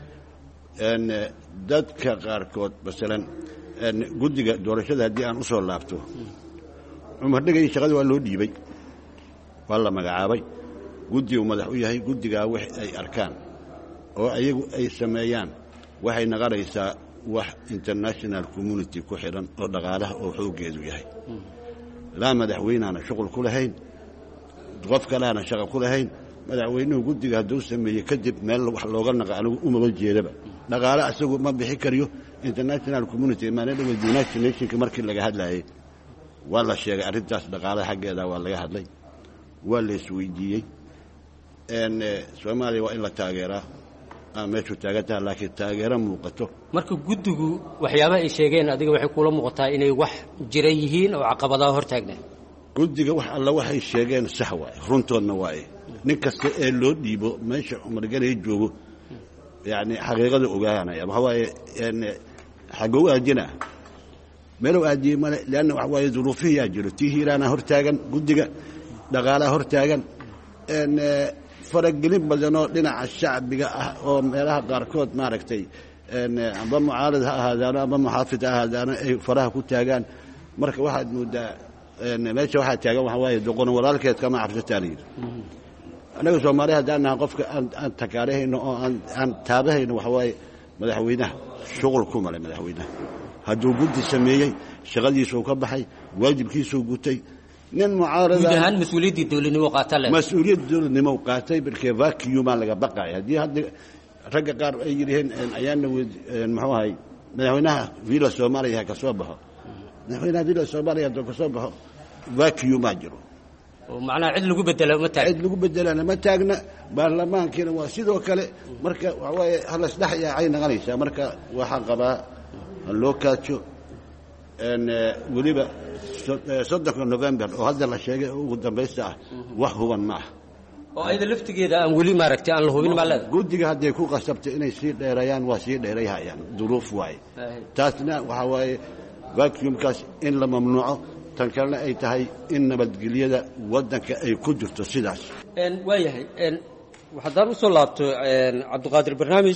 dadka qaarkood masalan guddiga doorashada haddii aan u soo laabto cumar dhegay shaqada waa loo dhiibay waa la magacaabay guddigu madax u yahay guddigaa wax ay arkaan oo ayagu ay sameeyaan waxay naqanaysaa wax international community ku xidhan oo dhaqaalaha oo xooggeedu yahay laa madaxweyneana shuqul ku lahayn qof kaleana shaqo ku lahayn madaxweynuhu guddiga hadduu sameeyey kadib meel wax looga naqa anigu umaba jeedaba dhaqaale asagu ma bixi kariyo international community maanadhawe united nationka markii laga hadlayay waa la sheegay arrintaas dhaqaalaha xaggeeda waa laga hadlay waa la isweydiiyey soomaaliya waa in la taageeraa meeshuu taagan taha laakiin taageero muuqato marka guddigu waxyaabaha ay sheegeen adiga waxay kula muuqataa inay wax jira yihiin oo caqabadaha hor taagnaan guddiga wax alla waxay sheegeen sax waaye runtoodna waaye nin kasta ee loo dhiibo meesha cumarganay joogo yani xaqiiqada ogaanaya waxaa waaye xaggou aadina meelow aadiye male leanna waxa waaye duruufihiyaa jiro tii hiiraana hor taagan guddiga dhaqaalaha hor taagan faragelin badanoo dhinaca shacbiga ah oo meelaha qaarkood maaragtay amba mucaarad ha ahaadaano amba muxaafid ha ahaadaano ay faraha ku taagaan marka waxaad moodaa meesha waxaa taagan waxaa waaye doqon walaalkeed kama cabsataa la yidhi annaga soomaaliya haddaan nahay qofka aan takaarahayno oo aan taabahayno waxa waaye madaxweynaha shuqul ku malay madaxweynaha hadduu guddi sameeyey shaqadiisuu ka baxay waajibkiisuu gutay nin mucaarada guud ahaan mas-uuliyaddii dowladnimo qaata le mas-uuliyadda dowladnimo qaatay markee vacuumaa laga baqaya haddii hadda ragga qaar ay yidhaheen ayaana muxuu ahay madaxweynaha villa soomaaliya ha ka soo baxo madaxweynaha villa soomaaliya hadduu ka soo baxo vacuumaa jiro macnaha cid lagu bedela ma taagna cid lagu bedelana ma taagna baarlamaankiina waa sidoo kale marka waxa waaye halasdhex yaacay naqanaysaa marka waxaan qabaa loo kaajo weliba 3 November oo hadda la sheegay ugu dambaysta ah wax huban ma ah oo ayda laftigeeda aan weli maaragtay aan la hubin ma leedahay guddiga hadday ku qasabtay inay sii dheerayaan waa sii dheerayhayaan duruuf waaye taasna waxa waaye vacuumkaas in la mamnuuco tan kalena ay tahay in nabadgelyada waddanka ay ku jirto sidaas waayahay waxaadaan u soo laabto cabdiqaadir barnaamij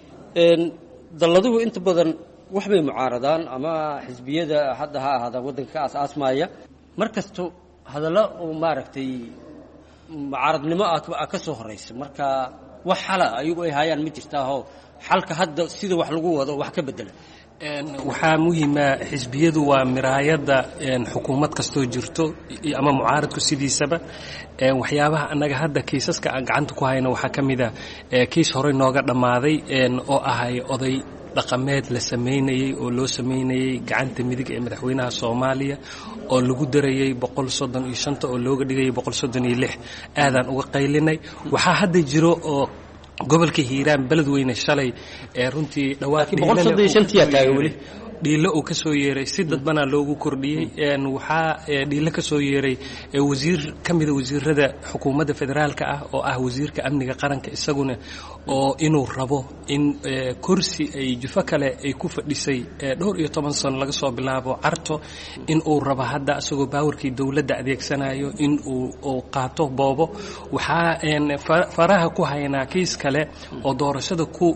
dalladuhu inta badan wax bay mucaaradaan ama xisbiyada hadda ha ahaada waddanka ka aas-aasmaaya mar kasto hadallo oo maaragtay mucaaradnimo ka soo horaysa marka wax xala ayagu ay hayaan ma jirtaahoo xalka hadda sida wax lagu wado wax ka bedela waxaa muhiima xisbiyadu waa miraayadda xukuumad kastoo jirto ama mucaaradku sidiisaba waxyaabaha annaga hadda kiisaska aan gacanta ku hayno waxaa ka mid a kiis horey nooga dhammaaday oo ahay oday dhaqameed la samaynayey oo loo samaynayey gacanta midig ee madaxweynaha Soomaaliya oo lagu darayay 135 oo looga dhigay 136 aadaan uga qaylinay waxaa hadda jiro oo gobolka Hiiraan beledweyne shalay ee runtii dhawaad 135 taaga wali dhiilo uu ka soo yeeray si dadbana loogu kordhiyey waxaa dhiilo ka soo yeeray wasiir ka mid ah wasiirada xukuumadda federaalka ah oo ah wasiirka amniga qaranka isaguna oo inuu rabo in kursi ay jufo kale ay ku fadhisay dhowr iyo 10 sano laga soo bilaabo carto in uu rabo hadda asagoo baawarkii dawladda adeegsanayo in uu qaato boobo waxaa faraha ku haynaa kiis kale oo doorashada ku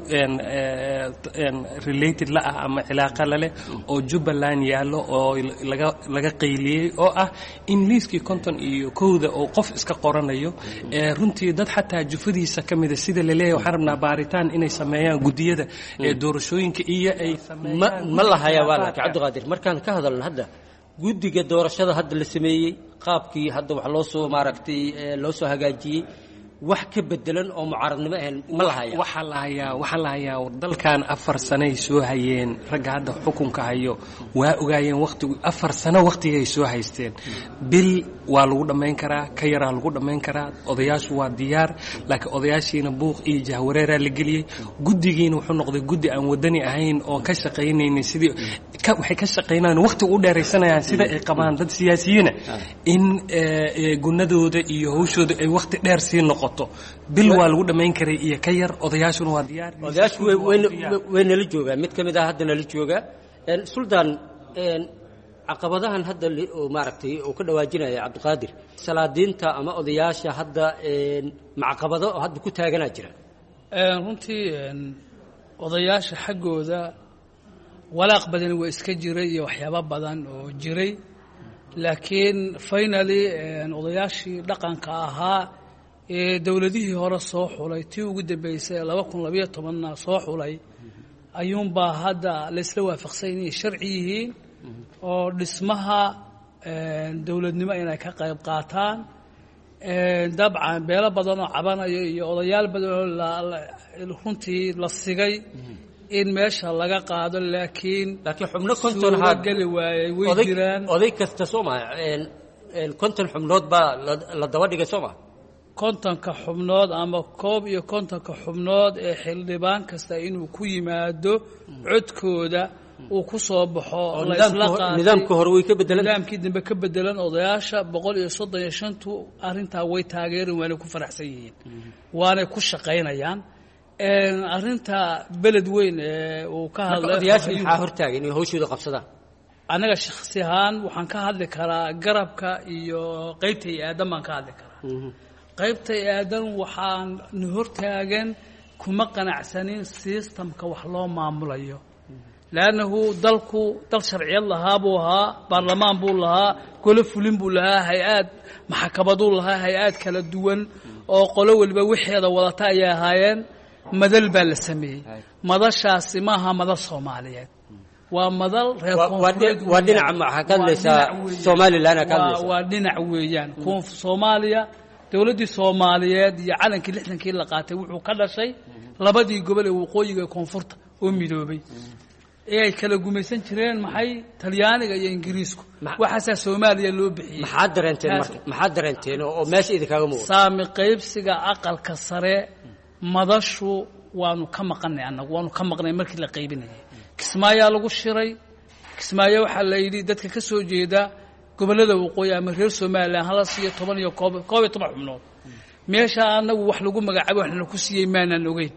related la ah ama cilaaqa la leh oo Jubbaland yaalo oo laga qayliyay oo ah in liiskii 51 oo qof iska qoranayo runtii dad xataa jufadiisa kamid sida la leeyahay waxaan rabnaa baaritaan inay sameeyaan gudiyada doorashooyinka iyo ay sameeyaan ma la hayaa walaal Cabdiqaadir markaan ka hadalno hadda gudiga doorashada hadda la sameeyay qaabkii hadda wax loo soo maaragtay loo soo hagaajiyay wax ka bedelan oo mucaaradnimo ahayn ma la hayaa waxa la hayaa dalkan 4 sano ay soo hayeen ragga hadda xukunka hayo waa ogaayeen waqtigu 4 sano waqtigay soo haysteen bil waa lagu dhameyn karaa ka yaraa lagu dhameyn karaa odayaashu waa diyaar laakiin odayaashiina buuq iyo jahwareer la geliyay gudigiina wuxuu noqday gudi aan wadani ahayn oo ka shaqeynayeen sidii waxay ka shaqeynayaan waqti u dheeraysanayaan sida ay qabaan dad siyaasiyiin in gunadooda iyo hawshooda ay waqti dheer sii noqoto bil waa lagu dhameyn karay iyo ka yar odayaashuna waa diyaar odayaashu way nala joogaan mid kamid ah hadda nala jooga suldaan caqabadahan hadda oo maaragtay oo ka dhawaajinaya Cabdiqaadir salaadiinta ama odayaasha hadda macaqabado hadda ku taaganaa jira runtii odayaasha xaggooda walaaq badan waa iska jiray iyo waxyaabo badan oo jiray laakiin finally odayaashii dhaqanka ahaa ee dawladihii hore soo xulay tii ugu dambeysay 2012 soo xulay ayuunbaa hadda la isla waafaqsan inay sharci yihiin oo dhismaha dawladnimo inay ka qayb qaataan dabcan beelo badan oo cabanayo iyo odayaal badan oo runtii la sigay in meesha laga qaado laakiin xubno konton ha gali waayay way jiraan oday kasta Soomaaliya konton xubnood baa la daba dhigay Soomaaliya kontonka xubnood ama koob iyo kontonka xubnood ee xildhibaan kasta inuu ku yimaado codkooda uu ku soo baxo la isla qaatay nidaamka hore way ka bedelan nidaamkii dambe ka bedelan odayaasha 135 arinta way taageereen waana ku faraxsan yihiin waana ku shaqeynayaan arinta beled weyn ee uu ka hadlay odayaasha maxaa hortaagan inay hawshooda qabsadaan anaga shakhsi ahaan waxaan ka hadli karaa garabka iyo qaybta aadaman ka hadli karaa qaybta aadan waxaan hortaagan kuma qanacsanin systemka wax loo maamulayo laanahu dalku dal sharciyad lahaa buu ahaa baarlamaan buu lahaa gole fulin buu lahaa hay-ad maxkamadu lahaa hay-ad kala duwan oo qolo waliba wixeeda wadata ay ahaayeen madal baa la sameeyey madashaasi maaha madal soomaaliyeed waa madal reer koonfureed waa dhinaca maxaa ka hadlaysaa Somaliland ka hadlaysaa waa dhinac weeyaan koonfur Soomaaliya dawladii Soomaaliyeed iyo calankii 60kii la qaatay wuxuu ka dhashay labadii gobol ee waqooyiga koonfurta oo midoobay ee ay kala gumaysan jireen maxay Talyaaniga iyo Ingiriisku waxaasa Soomaaliya loo bixiyay maxaa dareenteen oo meesha idinkaga muuqdo saami qaybsiga aqalka sare madashu waanu ka maqnay anagu waanu ka maqnay markii la qaybinayay Kismaayo lagu shiray Kismaayo waxa la yiri dadka ka soo jeeda gobolada waqooyi ama reer Soomaaliland hala siiyo 10 iyo 10 xubnood meesha anagu wax lagu magacaabo wax la ku siiyay maanan ogeyn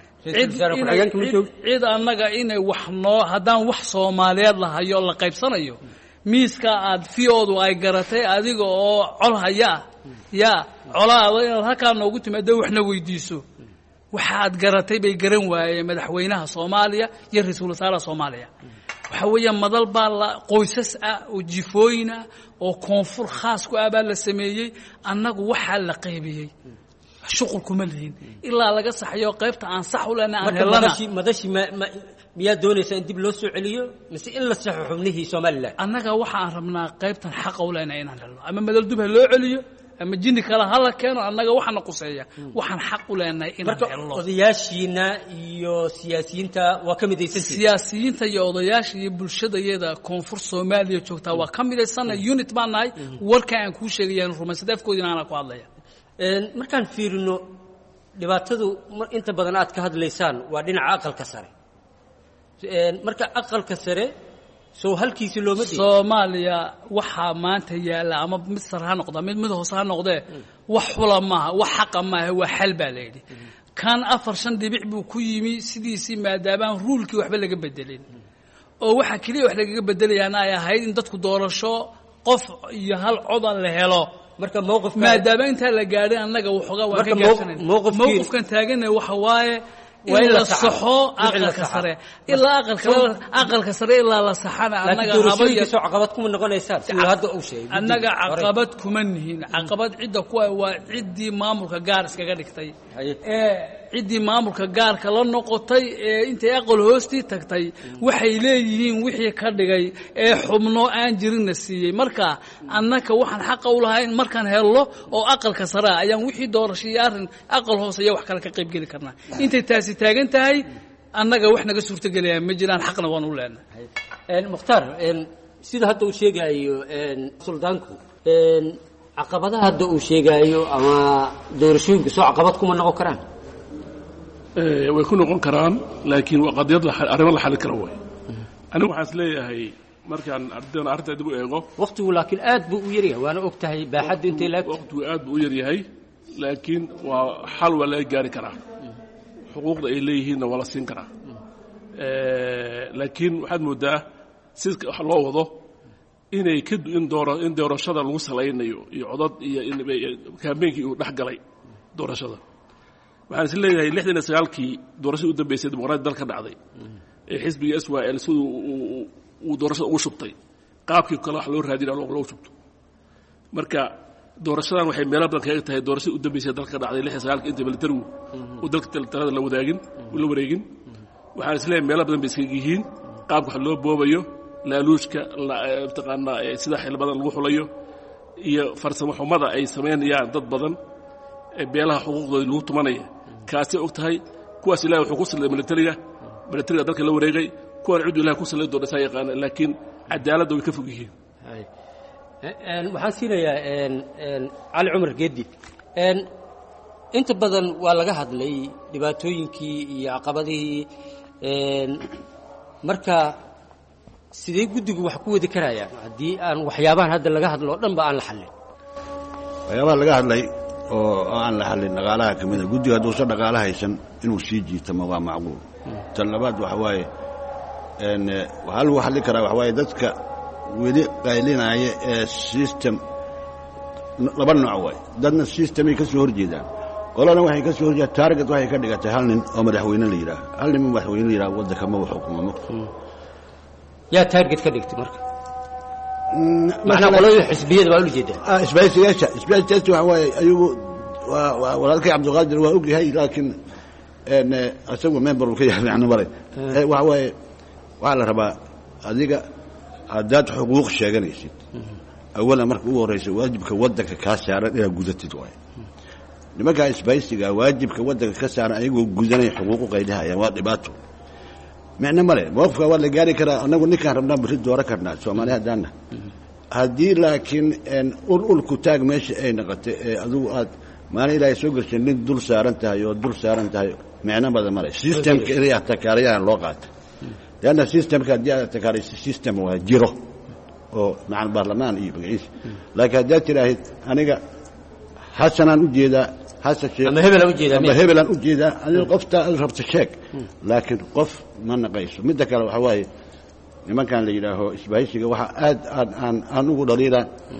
cid annaga inay wax noo haddaan wax Soomaaliyeed la hayo la qaybsanayo miiska aad fiyoodu ay garatay adiga oo col haya colaada inaad halkaa noogu timaado waxna weydiiso waxaad garatay bay garan waayeen madaxweynaha Soomaaliya iyo ra'iisul wasaaraha Soomaaliya waxa weeyaan madal baa la qoysas ah oo jifooyin ah oo koonfur khaas ku ah baa la sameeyay annagu waxa la qaybiyay shuqul kuma leeyin ilaa laga saxayo qaybta aan sax u leenahay aan helana madashi miyaa doonaysaa in dib loo soo celiyo mise in la saxo xubnihii Soomaaliland annaga waxa aan rabnaa qaybtan xaq u leenahay inaan helno ama madal dib loo celiyo ama jinni kala hala keeno annaga waxaan quseeya waxaan xaq u leenahay inaan helno odayaashiina iyo siyaasiyiinta waa ka midaysan siyaasiyiinta iyo odayaasha iyo bulshadayada koonfur Soomaaliya joogta waa ka midaysan unit baan nahay warka aan ku sheegayaan rumaysadafkoodina aan ku hadlaya markaan fiirino dhibaatadu inta badan aad ka hadlaysaan waa dhinaca aqalka sare marka aqalka sare soo halkiisa looma diido Soomaaliya waxa maanta yaala ama mid sar ha noqdo mid hoos ha noqdee wax xula maaha wax xaq maaha waa xal baa leeyahay kan 4-5 dhibic buu ku yimi sidiisii maadaama ruulkii waxba laga bedelin oo waxa kaliya wax laga bedelayaana ay ahayd in dadku doorasho qof iyo hal cod la helo marka mowqifka maadaama inta la gaaray annaga wuxuga waa ka gaarsanay mowqifkan taaganay waxa waaye إلا الصحو أقل كسره إلا أقل كسره إلا لا صحنا أنك هابي سو عقبتكم من نقول يسار هذا أو شيء أنك عقبتكم منهن عقبت عدة قوة وعدي مامور كجارس كجاركتي عدي مامور كجار كلا نقطي أنت أقل هوستي تكتي وحي ليهين وحي كردجي حمنو أنجرين السيء مركا أنك وحن حق أولها مركان هلا أو أقل كسره أيام وحي دور شيء أقل هوستي وحكى لك قيب جل كرنا أنت تاسي taagan tahay annaga wax naga suurta galaya ma jiraan xaqna waan u leenahay muxtar sida hadda uu sheegayo suldaanku caqabadaha hadda uu sheegayo ama doorashooyinka soo caqabad kuma noqon karaan way ku noqon karaan laakiin waa qadiyad arrimo la xalin karo way anigu waxaan isleeyahay markaan ardayda arrinta dib u eego waqtigu laakiin aad buu u yaryahay waana ogtahay baaxaddu intee laag waqtigu aad buu u yaryahay laakiin waa xal waa laga gaari karaa xuquuqda ay leeyihiinna waa la siin karaa laakiin waxaad moodaa sida wax loo wado inay in doorashada lagu salaynayo iyo codad iyo kaambeenkii uu dhex galay doorashada waxaan is leeyahay 69kii doorashadii u dambeysay dimuqraadi dalka dhacday ee xisbiga SYL siduu uu doorashada ugu shubtay qaabkii kale wax loo raadinaa loo shubto marka doorashadan waxay meelo badan kaga tahay doorashadii u dambeysay dalka dhacday 69kii inta militarigu uu dalka talada la wadaagin la wareegin waxaan isleeyahay meelo badan bay iskaga yihiin qaabka wax loo boobayo laaluushka taqaana sida xil badan lagu xulayo iyo farsamo xumada ay sameynayaan dad badan ee beelaha xuquuqdooda lagu tumanaya kaasi og tahay kuwaas ilaahay wuxuu ku salay militariga dalka la wareegay kuwan cid ilaahay ku salay doorasho yaqaan laakiin cadaaladda way ka fog yihiin waxaan siinayaa cali cumar geedi inta badan waa laga hadlay dhibaatooyinkii iyo caqabadihii marka sidee guddigu wax ku wadi karayaan haddii aan waxyaabahan hadda laga hadlo oo dhanba aan la xallin waxyaabaha laga hadlay oo aan la xallin dhaqaalaha ka mida guddiga hadduusan dhaqaala haysan inuu sii jiitama waa macquul tan labaad waxa waaye waxaa lagu xallin karaa waxa waaye dadka weli qaylinaya ee system laba nooc waay dadna systemay ka soo horjeedaan qolana waxay ka soo horjeedaan target waxay ka dhigatay hal nin oo madaxweyne la yidhaaho hal nin madaxweyne la yidhaho waddanka ma xukumo maqto yaa target ka dhigtay marka macnaa qolada xisbiyada baa ula jeedaa isbaaysiyaasha waxa waaye ayagu waa walaalkay cabdiqaadir waa ogyahay laakiin asagu member uu ka yahay macno male waxa waaye waxaa la rabaa adiga haddaad xuquuq sheeganaysid awalan marka ugu horreysa waajibka waddanka kaa saaran inaad gudatid waaye nimankaa isbaysiga waajibka waddanka ka saaran ayagoo gudanaya xuquuqu qaydahayaan waa dhibaato micno male mawqifka waa la gaari karaa anagu ninkaan rabnaa bari dooro karnaa soomaali haddaanna haddii laakiin ulku taag meesha ay noqotay ee adigu aad maalin ilaahay soo gashay nin dul saaran tahay oo dul saaran tahay micno badan male systemka inay atakaarayaan loo qaata leanna systemka haddii aad atakaaraysa system waa jiro oo macal baarlamaan iyo magaciisa laakiin haddaad tidhaahid aniga xasanaan u jeedaa ama hebelaan u jeedaa aniga qoftaa ad rabta sheeg laakiin qof ma naqayso midda kale waxaa waaye nimankan la yidhaaho isbahaysiga waxaa aad aan ugu dhaliilaa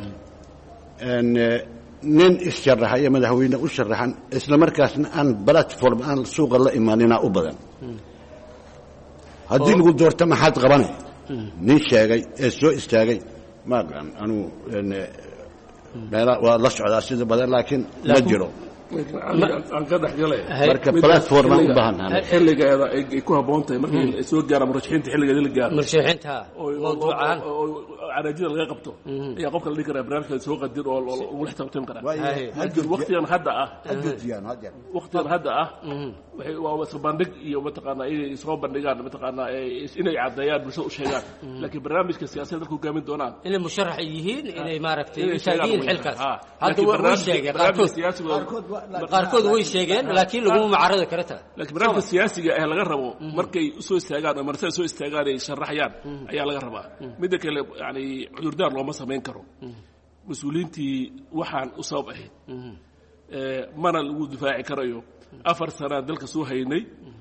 nin issharaxa iyo madaxweyne u sharaxan isla markaasna aan platform aan suuqa la imaaninaa u badan haddii lagu doorto maxaad qabanay nin sheegay ee soo istaagay ma aqaan anugu waa la socdaa sida badan laakiin ma jiro aan ka dhexgalay marka platform aan u baahannahay xilligeeda ay ku habboon tahay markii ay soo gaaraan murashaxiinta xilligeeda la gaaro murashaxiinta mawduucan caraajida laga qabto ayaa qofka la dhigi karaa barnaamijka soo qadir oo lagu xisaabtami karaa waqtigan hadda ah waa isla bandhig iyo mataqaanaa inay soo bandhigaan mataqaanaa inay caddeeyaan bulshada u sheegaan laakiin barnaamijka siyaasadda dadku hogaamin doonaan inay musharax yihiin inay maaragtay taagiin xilkaas hadda way sheegeen qaarkood way sheegeen laakiin laguma mucaarada kara taa laakiin barnaamijka siyaasiga ah laga rabo markay soo istaagaan oo martida soo istaagaan ay sharaxayaan ayaa laga rabaa midda kale yani cudurdaar looma samayn karo mas-uuliyiintii waxaan u sabab ahayd mana lagu difaaci karayo 4 sanaan dalka soo haynay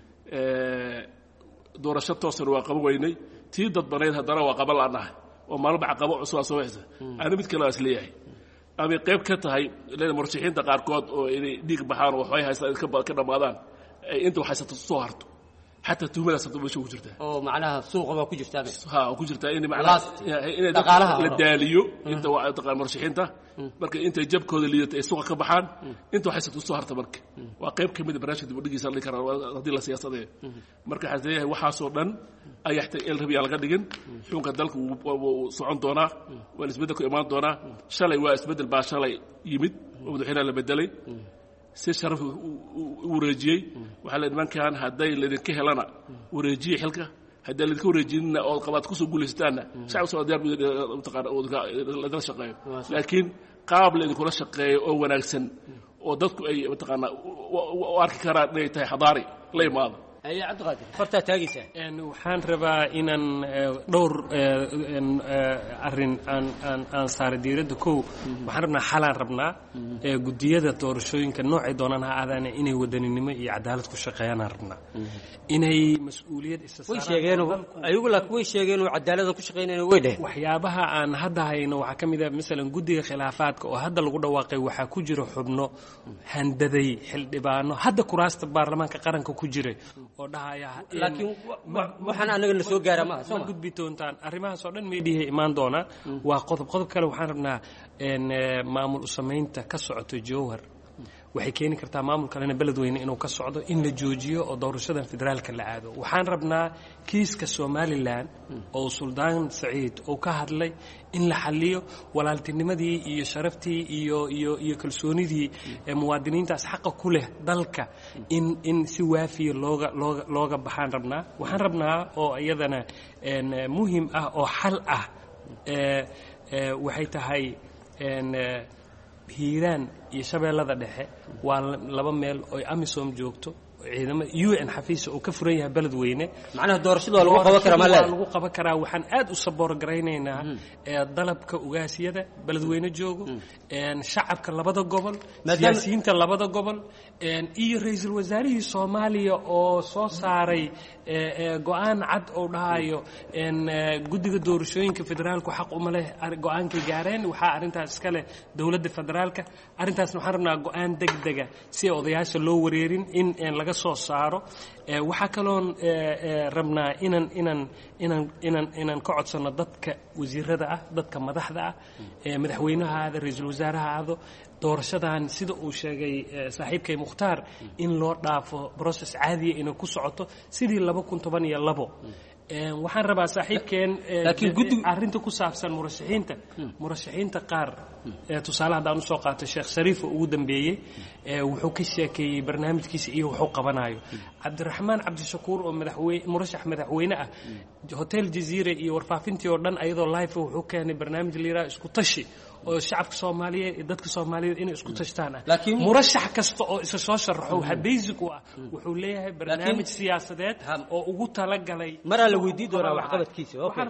doorasho toosan waa qaban weynay tii dadbaneyd haddana waa qaban la'nahay oo maalba caqabo cusub soo haysa ana mid kale is leeyahay ama qayb ka tahay murashaxiinta qaarkood oo inay dhiig baxaan oo waxay haystaan ka dhamaadaan inta waxay soo harto حتى تهمة صدق شو كجرتها أو معناها سوق ما كجرتها ها وكجرتها إني معناها إني دقالها للداليو أنت وتقال مرشحين أنت برك أنت جاب كود اللي السوق كبحان أنت وحسيت السهر تبرك وقيب كمية براشة بدي صار لي كرا رضي الله سياسة ده برك حزيه وحاسودن أي يحتاج الربيع على قدين شو كدلك وصعون دونا والإسبدك إيمان دونا شلي وإسبدل بعد شلي يمد ودحين اللي بدلي si sharaf u wareejiyay waxa la dhiman kaan haday leedinka helana wareejiye xilka haday leedinka wareejinna oo qabaad ku soo guuleystaan shacab soo diyaar u taqaan oo la shaqeeyo laakiin qaab leedinku la shaqeeyo oo wanaagsan oo dadku ay taqaana u arki karaan inay tahay xadaari la imaado أي عبد القادر فرتا تاجسة إن وحن ربا إن دور إن أرين أن صار ديرة كو وحربنا حالا ربنا جدية دور شو يمكن نوع دوننا هذا إنه ودني نما عدالة كشقيانا ربنا إنه مسؤولية ويش يجينه أيقول لك ويش يجينه عدالة كشقيانا ويده وحيابها عن هذا إنه وحكم إذا مثلا جدية خلافات وهذا الغدا واقع وحكوجر حبنا هندذي حل دبانه هذا كراست البرلمان كقرن كوجره laakiin waxaan anaga la soo gaara ma soo gudbitoontaan arrimaha soo dhan meediyaha imaan doona waa qodob kale waxaan rabnaa in maamul u sameynta ka socoto jowhar waxay keeni kartaa maamul kalena beledweyne inuu ka socdo in la joojiyo oo doorashada federaalka la aado waxaan rabnaa kiiska Somaliland oo Suldaan Saciid oo ka hadlay in la xalliyo walaaltinimadii iyo sharaftii iyo kalsoonidii muwaadiniintaas xaq ku leh dalka in si waafiya looga baxaan rabnaa waxaan rabnaa oo iyadana muhiim ah oo xal ah waxay tahay hiiraan iyo shabeellada dhexe waa laba meel oo amisom joogto ciidamada UN xafiis oo ka furan yahay beledweyne macnaha doorashada lagu qaban karaa ma lagu qaban karaa waxaan aad u saboor gareynaynaa dalabka ugaasiyada beledweyne joogo shacabka labada gobol siyaasiyiinta labada gobol iyo ra'iisul wasaarihii Soomaaliya oo soo saaray go'aan cad oo dhahayo guddiga doorashooyinka federaalku xaq uma leh go'aankay gaareen waxa arintaas iska leh dawladda federaalka arintaasna waxaan rabnaa go'aan degdega si odayaasha loo wareerin in laga soo saaro waxaa kaloon rabnaa inaan ka codsano dadka wasiirada ah dadka madaxda ah madaxweynaha aada ra-iisul wasaaraha aado doorashadan sida uu sheegay saaxiibkay mukhtaar in loo dhaafo process caadiya inay ku socoto sidii 2012 waxaan rabaa saaxiibkeen arrinta ku saabsan murashaxiinta qaar tusaale haddaan usoo qaato sheekh shariif oo ugu dambeeyey wuxuu ka sheekeeyey barnaamijkiisa iyo wuxuu qabanayo cabdiraxmaan cabdishakuur oo murashax madaxweyne ah hotel jaziira iyo warfaafintii oo dhan ayadoo live wuxuu keenay barnaamij la yidhaha isku tashi oo shacabka Soomaaliyeed iyo dadka Soomaaliyeed inay isku tashtaan murashax kasta oo isa soo sharaxo waxa basic u ah wuxuu leeyahay barnaamij siyaasadeed oo ugu talagalay maraa la weydiin doonaa wax qabadkiisa waxaan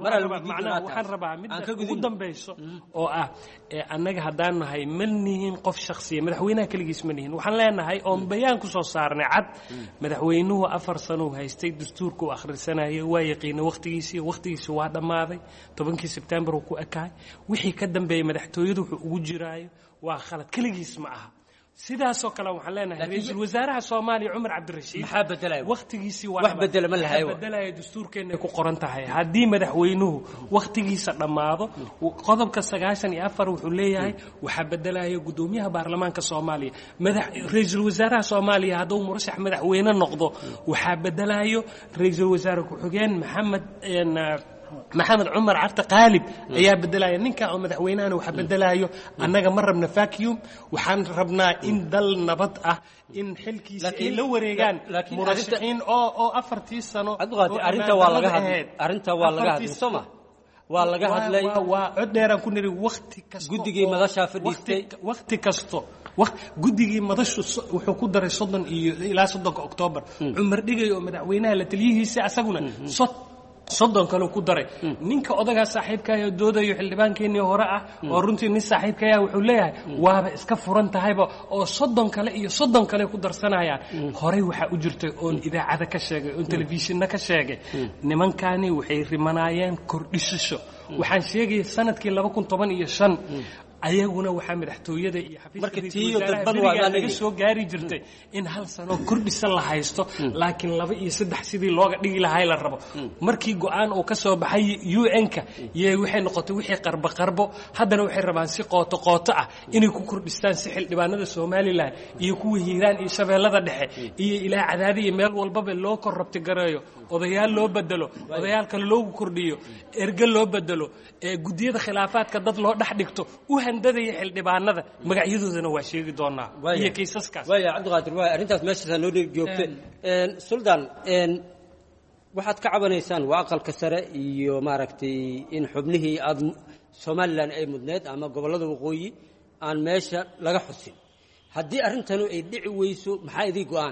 rabaa mid ugu dambayso oo ah annaga haddaan nahay ma nihin qof shakhsiya madaxweynaha kaligiis ma nihin waxaan leenahay oo bayaan ku soo saarnay cad madaxweynuhu 4 sano haystay dastuurka uu akhrisanayay waa yaqiin waqtigiisa waa dhamaaday 10 September uu ku ekaay wixii ka dambeeyay madaxtooyadu wuxuu ugu jiraayo waa khalad kaligiis ma aha sidaasoo kale waxaan leenahay ra'iisul wasaaraha Soomaaliya Umar Cabdirashiid maxaa bedelay waqtigiisii waa wax bedel ma lahayo bedelay dastuurkeena ku qoran tahay haddii madaxweynuhu waqtigiisa dhamaado qodobka 94 wuxuu leeyahay waxa bedelaya gudoomiyaha baarlamaanka Soomaaliya ra'iisul wasaaraha Soomaaliya hadduu murashax madaxweyne noqdo waxa bedelayo ra'iisul wasaare ku-xigeen maxamed cumar cabdi qaalib ayaa bedelaya ninka oo madaxweynaha waxa bedelayo annaga ma rabna vacuum waxaan rabnaa in dal nabad ah in xilkiisa ay la wareegaan murashaxiin oo 4 sano arinta waa laga hadlay Soomaa waa laga hadlay waa cod dheeraan ku niri waqti kasto gudigii madasha fadhiistay waqti kasto gudigii madashu wuxuu ku daray 30 iyo ilaa 30 Oktoobar Umar Dhigay oo madaxweynaha la taliyihiisa asaguna soddon kale ku daray ninka odaga saaxiibka ah doodayo xildhibaankeenii hore ah oo runtii nin saaxiibka ah wuxuu leeyahay waaba iska furan tahayba oo 30 kale iyo 30 kale ku darsanayaan horey waxa u jirtay oo idaacada ka sheegay oo telefishinna ka sheegay nimankani waxay rimanayeen kordhisho waxaan sheegay sanadkii 2015 ayaguna waxa madaxtooyada iyo xafiiska laga soo gaari jirtay in hal sano kordhisa la haysto laakiin 2 iyo 3 sidii looga dhigi lahaa la rabo markii go'aan uu ka soo baxay UN-ka waxay noqotay wixii qarbo haddana waxay rabaan si qooto ah inay ku kordhistaan si xildhibaanada Soomaaliland iyo kuwa Hiiraan iyo Shabeellada Dhexe iyo ilaa Cadaadi iyo meel walba loo korrabti gareeyo odayaal loo bedelo odayaal kale loogu kordhiyo erga loo bedelo gudiyada khilaafaadka dad loo dhex dhigto handadaya xildhibaanada magacyadoodana waa sheegi doonaa iyo kiisaskaas waaya Cabdiqaadir waa arintaas meesha noo joogtay Sultan waxaad ka cabanaysaan waa aqalka sare iyo maaragtay in xubnihii aad Soomaaliland ay mudneed ama gobolada waqooyi aan meesha laga xusin haddii arintanu ay dhici weyso maxaa idii go'aan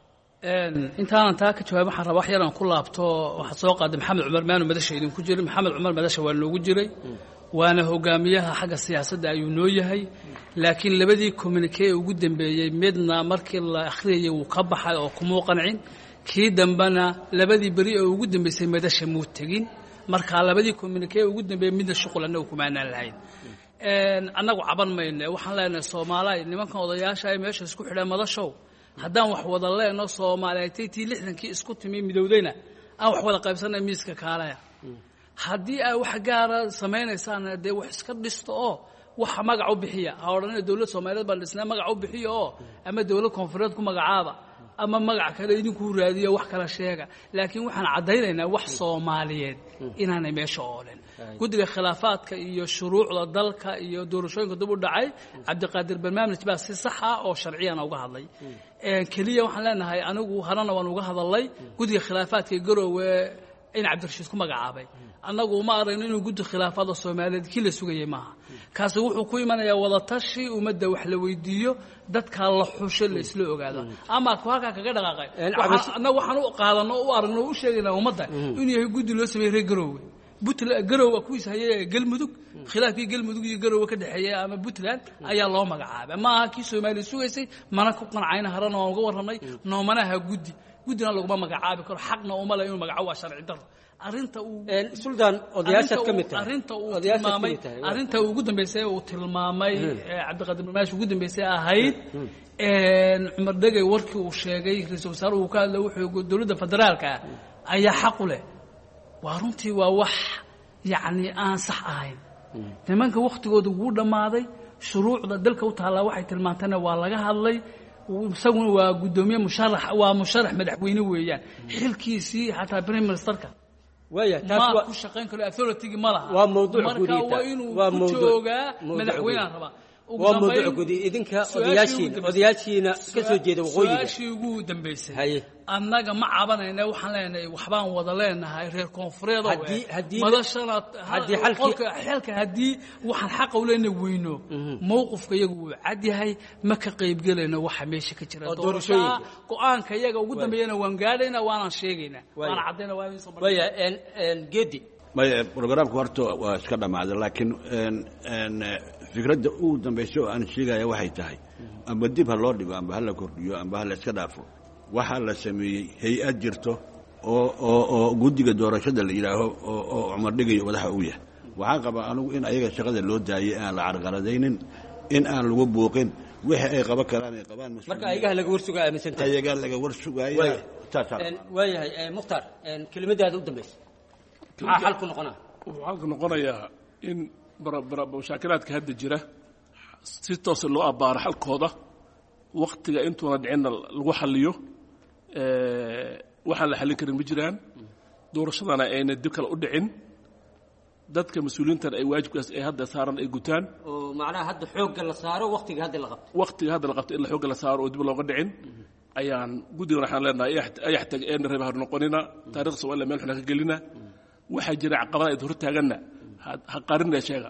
intaan taa ka jawaab waxaan rabaa wax yar aan ku laabto waxa soo qaaday Maxamed Cumar maanu madasha idin ku jiray Maxamed Cumar madasha waa loogu jiray waana hogaamiyaha xagga siyaasadda ayuu noo yahay laakiin labadii communique ugu dambeeyay midna markii la akhriyay uu ka baxay oo kuma qancin kii dambana labadii bari oo ugu dambeysay madasha muu tagin marka labadii communique ugu dambeeyay midna shuqul anagu kuma aanan lahayn annagu caban mayno waxaan leenahay Soomaaliya nimankan odayaasha ay meesha isku xidhay madashow haddaan wax wada leeno Soomaaliyeed 60kii isku timi midowdayna aan wax wada qaybsanay miiska kaalaya haddii ay wax gaar ah sameeynaysan de wax iska dhisto oo wax magac u bixiya hawrana dawladda Soomaaliyeed baan dhisnaa magac u bixiyo oo ama dawlad koonfureed ku magacaaba ama magac kale idinku raadiyo wax kala sheega laakiin waxaan cadaynaynaa wax Soomaaliyeed inaanay meesha oolen gudiga khilaafaadka iyo shuruucda dalka iyo doorashooyinka dib u dhacay Cabdiqaadir barnaamij baa si sax ah oo sharciyan uga hadlay kaliya waxaan leenahay anigu harana waan uga hadalay gudiga khilaafaadka Garowe in Cabdirashiid ku magacaabay annagu ma aragno inuu guddi khilaafada Soomaaliyeed kii la sugayay maaha kaas wuxuu ku imanayaa wada tashi umada wax la weydiiyo dadka la xusho la isla ogaado ama ku halka kaga dhaqaaqay annagu waxaan u qaadano u aragno u sheegaynaa umada inuu yahay guddi loo sameeyay Garowe Garowe ku isahayay Galmudug khilaafkii Galmudug iyo Garowe ka dhaxeeyay ama Puntland ayaa loo magacaabay maaha kii Soomaaliyeed sugaysay mana ku qancayna harana waan uga warramay noomanaha guddi guddina laguma magacaabi karo xaqna uma leh inuu magacaabo waa sharci darro arrinta uu suldaan odayaashaad ka mid tahay arrinta ugu dambeysay uu tilmaamay cabdiqaadir barmaash ugu dambeysay ahayd cumar dhegey warkii uu sheegay ra-iisul wasaare uu ka hadlay wuxuu dowladda federaalka ayaa xaq u leh waa runtii waa wax yacni aan sax ahayn nimanka waktigooda wuu dhammaaday shuruucda dalka u taallaa waxay tilmaantana waa laga hadlay isaguna waa guddoomiye waa musharax madaxweyne weeyaan xilkiisii xataa prime ministerka ma ku shaqayn karo authority-gi ma laha waa mawduuc marka waa inuu ku joogaa madaxweynaha rabaa waa mawduuc gudi idinka odayaashiina ka soo jeeda waqooyiga su'aashii ugu dambeysay annaga ma cabanayna waxaan leenahay waxbaan wada leenahay reer koonfureed madashana xilka haddii waxaan xaqa u leenahay weyno mowqifka iyagu wuu cad yahay ma ka qaybgelayno waxa meesha ka jira doorashooyinka go-aanka iyaga ugu dambeeyana waan gaadhaynaa waanaan sheegaynaa waana caddayna waa geedi maya programka horta waa iska dhammaaday laakiin fikradda ugu dambaysa oo aan sheegaya waxay tahay amba dib ha loo dhigo amba ha la kordhiyo amba ha la iska dhaafo waxaa la sameeyey hay-ad jirto oo guddiga doorashada la yidhaaho oo cumar dhigayo madaxa u yahay waxaan qabaa anugu in ayaga shaqada loo daayay aan la carqaladaynin in aan lagu buuqin wixii ay qaban karaan ay qabaan marka ayagaa laga warsugaa aaminsantahay ayagaa laga warsugaaya waayahay mukhtaar kelimadaada u dambaysa maxaa xalku noqonaa wuxuu xalku noqonayaa in mashaakilaadka hadda jira si toosa loo abbaaro xalkooda waktiga intuuna dhicinna lagu xalliyo waxaan la xallin karin ma jiraan doorashadana ayna dib kale u dhicin dadka mas-uuliyiintana ay waajibkaas ay hadda saaran ay gutaan oo macnaha hadda xoogga la saaro waktiga hadda la qabto in la xoogga la saaro oo dib looga dhicin ayaan guddigan waxaan leenahay ayax tag eena reeba har noqonina taariikhda Soomaaliya meel xuna ka gelina waxaa jira caqabada ay hor taaganna ha qarinna sheega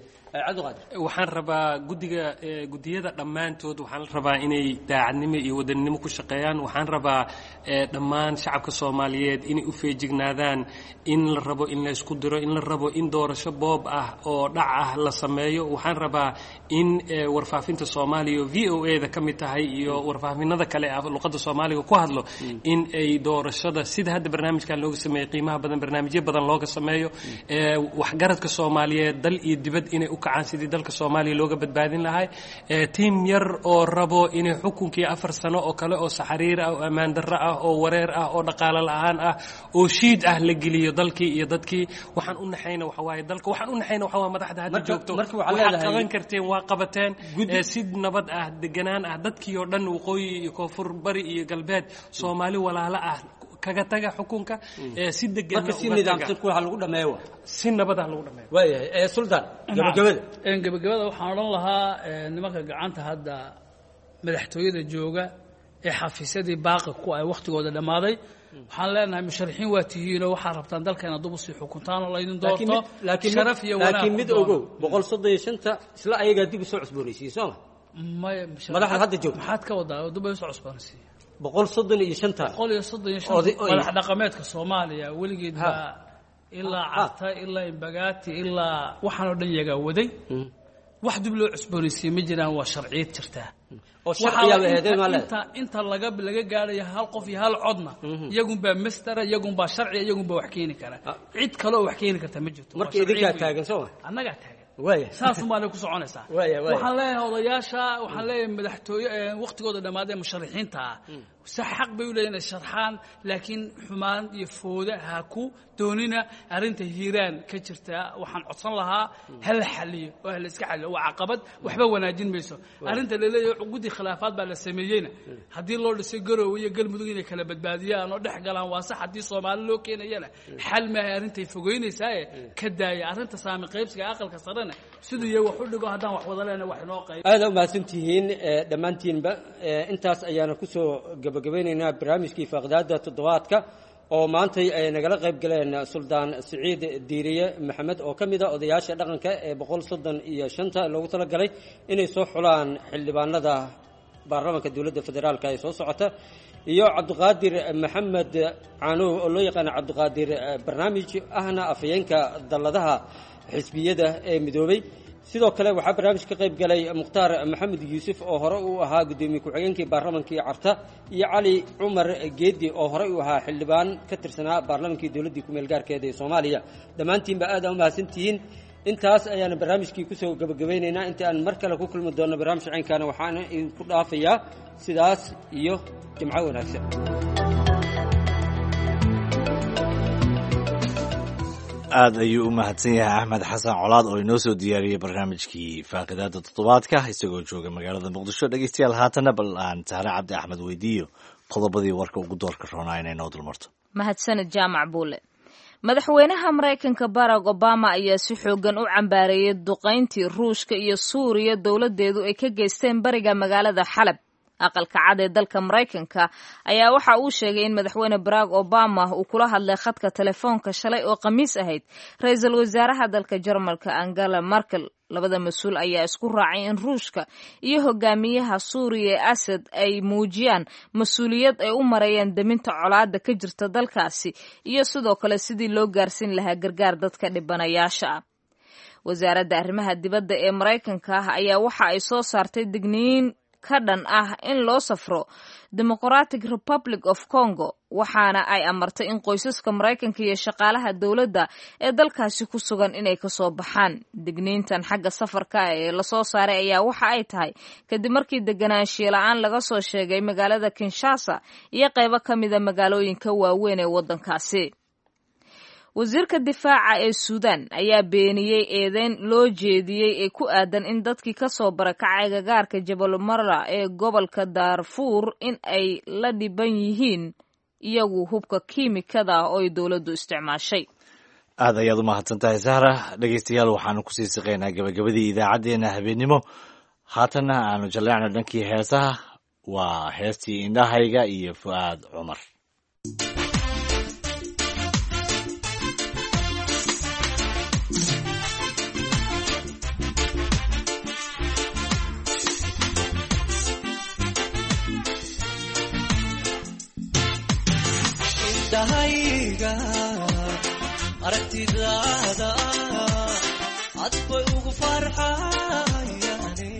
waxaan rabaa guddiyada dhammaantood waxaan rabaa inay daacadnimo iyo wadannimo ku shaqeeyaan waxaan rabaa dhammaan shacabka Soomaaliyeed inay u feejignaadaan in la rabo in la isku diro in la rabo in doorasho boob ah oo dhac ah la sameeyo waxaan rabaa in warfaafinta Soomaaliya VOA-da ka mid tahay iyo warfaafinada kale ah luqadda Soomaaliga ku hadlo in ay doorashada sida hadda barnaamijkan looga sameeyay qiimaha badan barnaamijyo badan looga sameeyo waxgaradka Soomaaliyeed dal iyo dibad inay kacaan sidii dalka Soomaaliya looga badbaadin lahaa team yar oo rabo inay xukunkii 4 sano oo kale oo saxariir ah oo amaan darro ah oo wareer ah oo dhaqaale la'aan ah oo shiid ah la geliyo dalkii iyo dadkii waxaan u naxayna waxa waaye dalka waxaan u naxayna waxa waa madaxda hadda joogto waxaad qaban karteen waa qabateen si nabad ah deganaan ah dadkii oo dhan waqooyi iyo koonfur bari iyo galbeed Soomaali walaalo ah kaga taga xukunka si degan marka si nidaamsan ku waxa lagu dhameeyo si nabad ah lagu dhameeyo waayahay sultan gabagabada waxaan odhan lahaa nimanka gacanta hadda madaxtooyada jooga ee xafiisyadii baaqi ku ay waqtigooda dhamaaday waxaan leenahay musharaxiin waa tihiinoo waxaa rabtaan dalkeena dub usii xukuntaan oo laydin doorto sharaf iyo wanaag laakiin mid ogow 135 isla ayagaa dib u soo cusboonaysiiyey soo ma madaxda hadda joogta maxaad ka wadaa dib u soo cusboonaysiiyey 135 madax dhaqameedka Soomaaliya weligeed baa ilaa carta ilaa imbagaati ilaa waxaan oo dhan yaga waday wax dib loo cusboonaysiiyey ma jiraan waa sharciyad jirtaa oo sharciya leedahay ma leedahay inta laga gaarayo hal qof iyo hal codna iyagun baa mastara iyagun baa sharci iyagun baa wax keeni kara cid kale oo wax keeni karta ma jirto marka idinka taagan soo annaga taagan saas ma ku soconaysaa waxaan leeyahay odayaasha waxaan leeyahay madaxtooye waqtigooda dhamaaday musharaxiinta sax xaq bay u leeyihiin sharxaan laakiin xumaan iyo fooda ha ku doonina arinta hiiraan ka jirta waxaan codsan lahaa hal xaliyo oo hal iska xaliyo waa caqabad waxba wanaajin mayso arinta leeyahay guddi khilaafaad baa la sameeyayna hadii loo dhisay Garowe iyo Galmudug inay kala badbaadiyaan oo dhex galaan waa sax hadii Soomaali loo keenayna xal ma ay arintay fogeynaysaa ka daaya arinta saami qaybsiga aqalka sarena sidoo iyagu wax u dhigo hadaan wax wada leena wax noo qayb aad u mahadsantihiin dhammaantiinba intaas ayaana ku soo gabagabaynaynaa barnaamijkii faaqdaada toddobaadka oo maantay ay nagala qayb galeen Suldaan Siciid Diiriye Maxamed oo kamid ah odayaasha dhaqanka ee 135 loogu tala galay inay soo xulaan xildhibaanada baarlamaanka dawladda federaalka ay soo socota iyo Cabdiqaadir Maxamed Caano oo loo yaqaan Cabdiqaadir barnaamij ahna afayeenka dalladaha xisbiyada ee midoobay sidoo kale waxaa barnaamij ka qayb galay mukhtaar maxamed yuusuf oo hore uu ahaa guddoomiye ku-xigeenkii baarlamankii carta iyo cali cumar geedi oo horey uu ahaa xildhibaan ka tirsanaa baarlamankii dowladdii ku-meel gaarkeeda ee soomaaliya dhammaantiinba aad aa u mahadsantihiin intaas ayaana barnaamijkii kusoo gabagabaynaynaa inta aan mar kale ku kulmi doonno barnaamij caynkaana waxaana idinku dhaafayaa sidaas iyo jimco wanaagsan. aad ayuu u mahadsan yahay axmed xasan colaad oo inoo soo diyaariyey barnaamijkii faaqidaada toddobaadka isagoo jooga magaalada muqdisho. dhegeystayaal haatana bal aan saare cabdi axmed weydiiyo qodobadii warka ugu doorka roonaa inay noo dulmarto. mahadsanid jaamac buule. madaxweynaha maraykanka barack obama ayaa si xoogan u cambaareeyey duqayntii ruushka iyo suuriya dowladeedu ay ka geysteen bariga magaalada xalab. aqalka cad ee dalka maraykanka ayaa waxa uu sheegay in madaxweyne barack obama uu kula hadlay khadka telefoonka shalay oo khamiis ahayd ra-iisul wasaaraha dalka jarmalka angela merkel. labada mas-uul ayaa isku raacay in ruushka iyo hogaamiyaha suuriya ee asad ay muujiyaan mas-uuliyad ay u marayeen deminta colaada ka jirta dalkaasi iyo sidoo kale sidii loo gaarsiin lahaa gargaar dadka dhibanayaasha ah. wasaaradda arrimaha dibadda ee maraykanka ayaa waxa ay soo saartay digniin ka dhan ah in loo safro Democratic Republic of Congo waxaana ay amartay in qoysaska Maraykanka iyo shaqaalaha dowladda ee dalkaasi ku sugan inay ka soo baxaan. digniintan xagga safarka ee la soo saaray ayaa waxa ay tahay kadib markii deganaanshiyo la'aan laga soo sheegay magaalada Kinshasa iyo qaybo ka mid ah magaalooyinka waaweyn ee waddankaasi. wasiirka difaaca ee Suudaan ayaa beeniyey eedeyn loo jeediyey ee ku aadan in dadkii ka soo barakacay agagaarka Jabal Mara ee gobolka Darfur in ay la dhiban yihiin iyagu hubka kiimikada oo ay dowladdu isticmaashay. aad ayaad u mahadsantahay Sahra. dhegeystayaal waxaanu ku sii siqeynaa gabagabadii idaacadeena habeenimo. haatana aanu jaleecno dhankii heesaha. waa heestii Indhahayga iyo Fuaad Cumar. indhahayga aragtidaada cad bay ugu farxayaan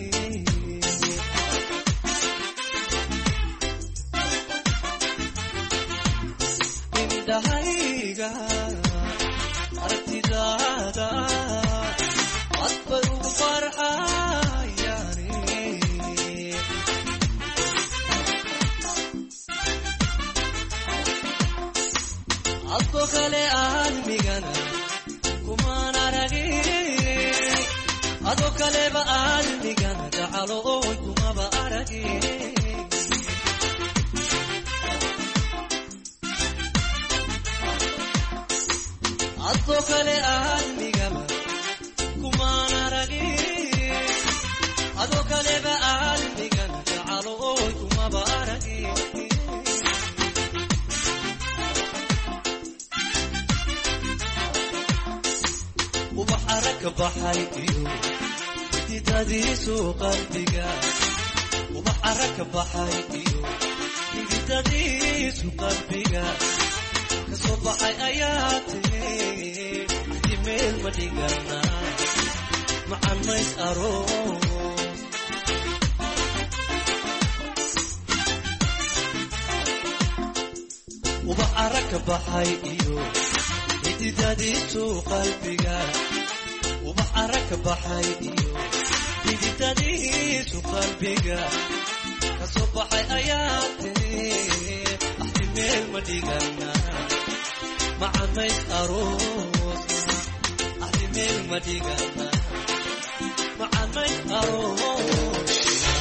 indhahayga aragtidaada cad bay ugu farxayaan adko kale aalmigana kumaan aragin ado kaleba aalmigana jacalo oy kumaba aragin adko kale aalmigana kumaan aragin ado kaleba aalmigana jacalo oy kumaba aragin ubaxaraka baxay iyo hididadiisu qalbiga ubaxaraka baxay iyo hididadiisu qalbiga kasoo baxay ayaa tiri dimeel ma dhigana macan mays aroos ubaxaraka baxay iyo hididadiisu qalbiga ubaxaraka baxay iyo hididadiisu qalbiga kasoo baxay ayaa tiri axtimeel ma dhigana macamays aroos axtimeel ma dhigana macamays aroos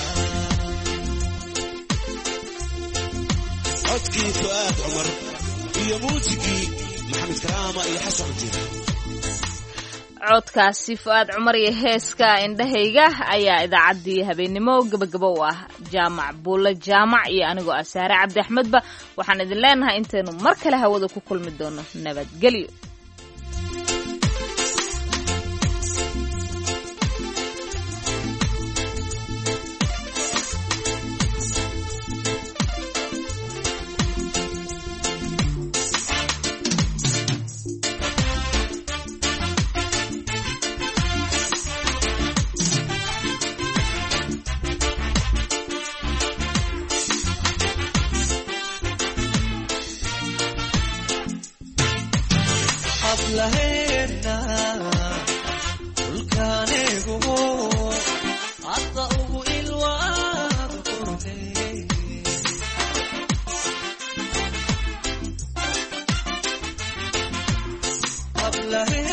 codkii Fuaad Cumar iyo muusigii maxamed karaama iyo xasan jiir. codkaasi Fuaad Cumar iyo heeska Indhahayga ayaa idaacaddii habeenimo gabagabo u ah. jaamac buulle jaamac iyo anigoo ah Saare Cabdi Axmedba waxaan idin leenahay intaynu mar kale hawada ku kulmi doono nabadgelyo. hablaheena dhulkaanigu hadda ugu ilwaad qurxey hablaheena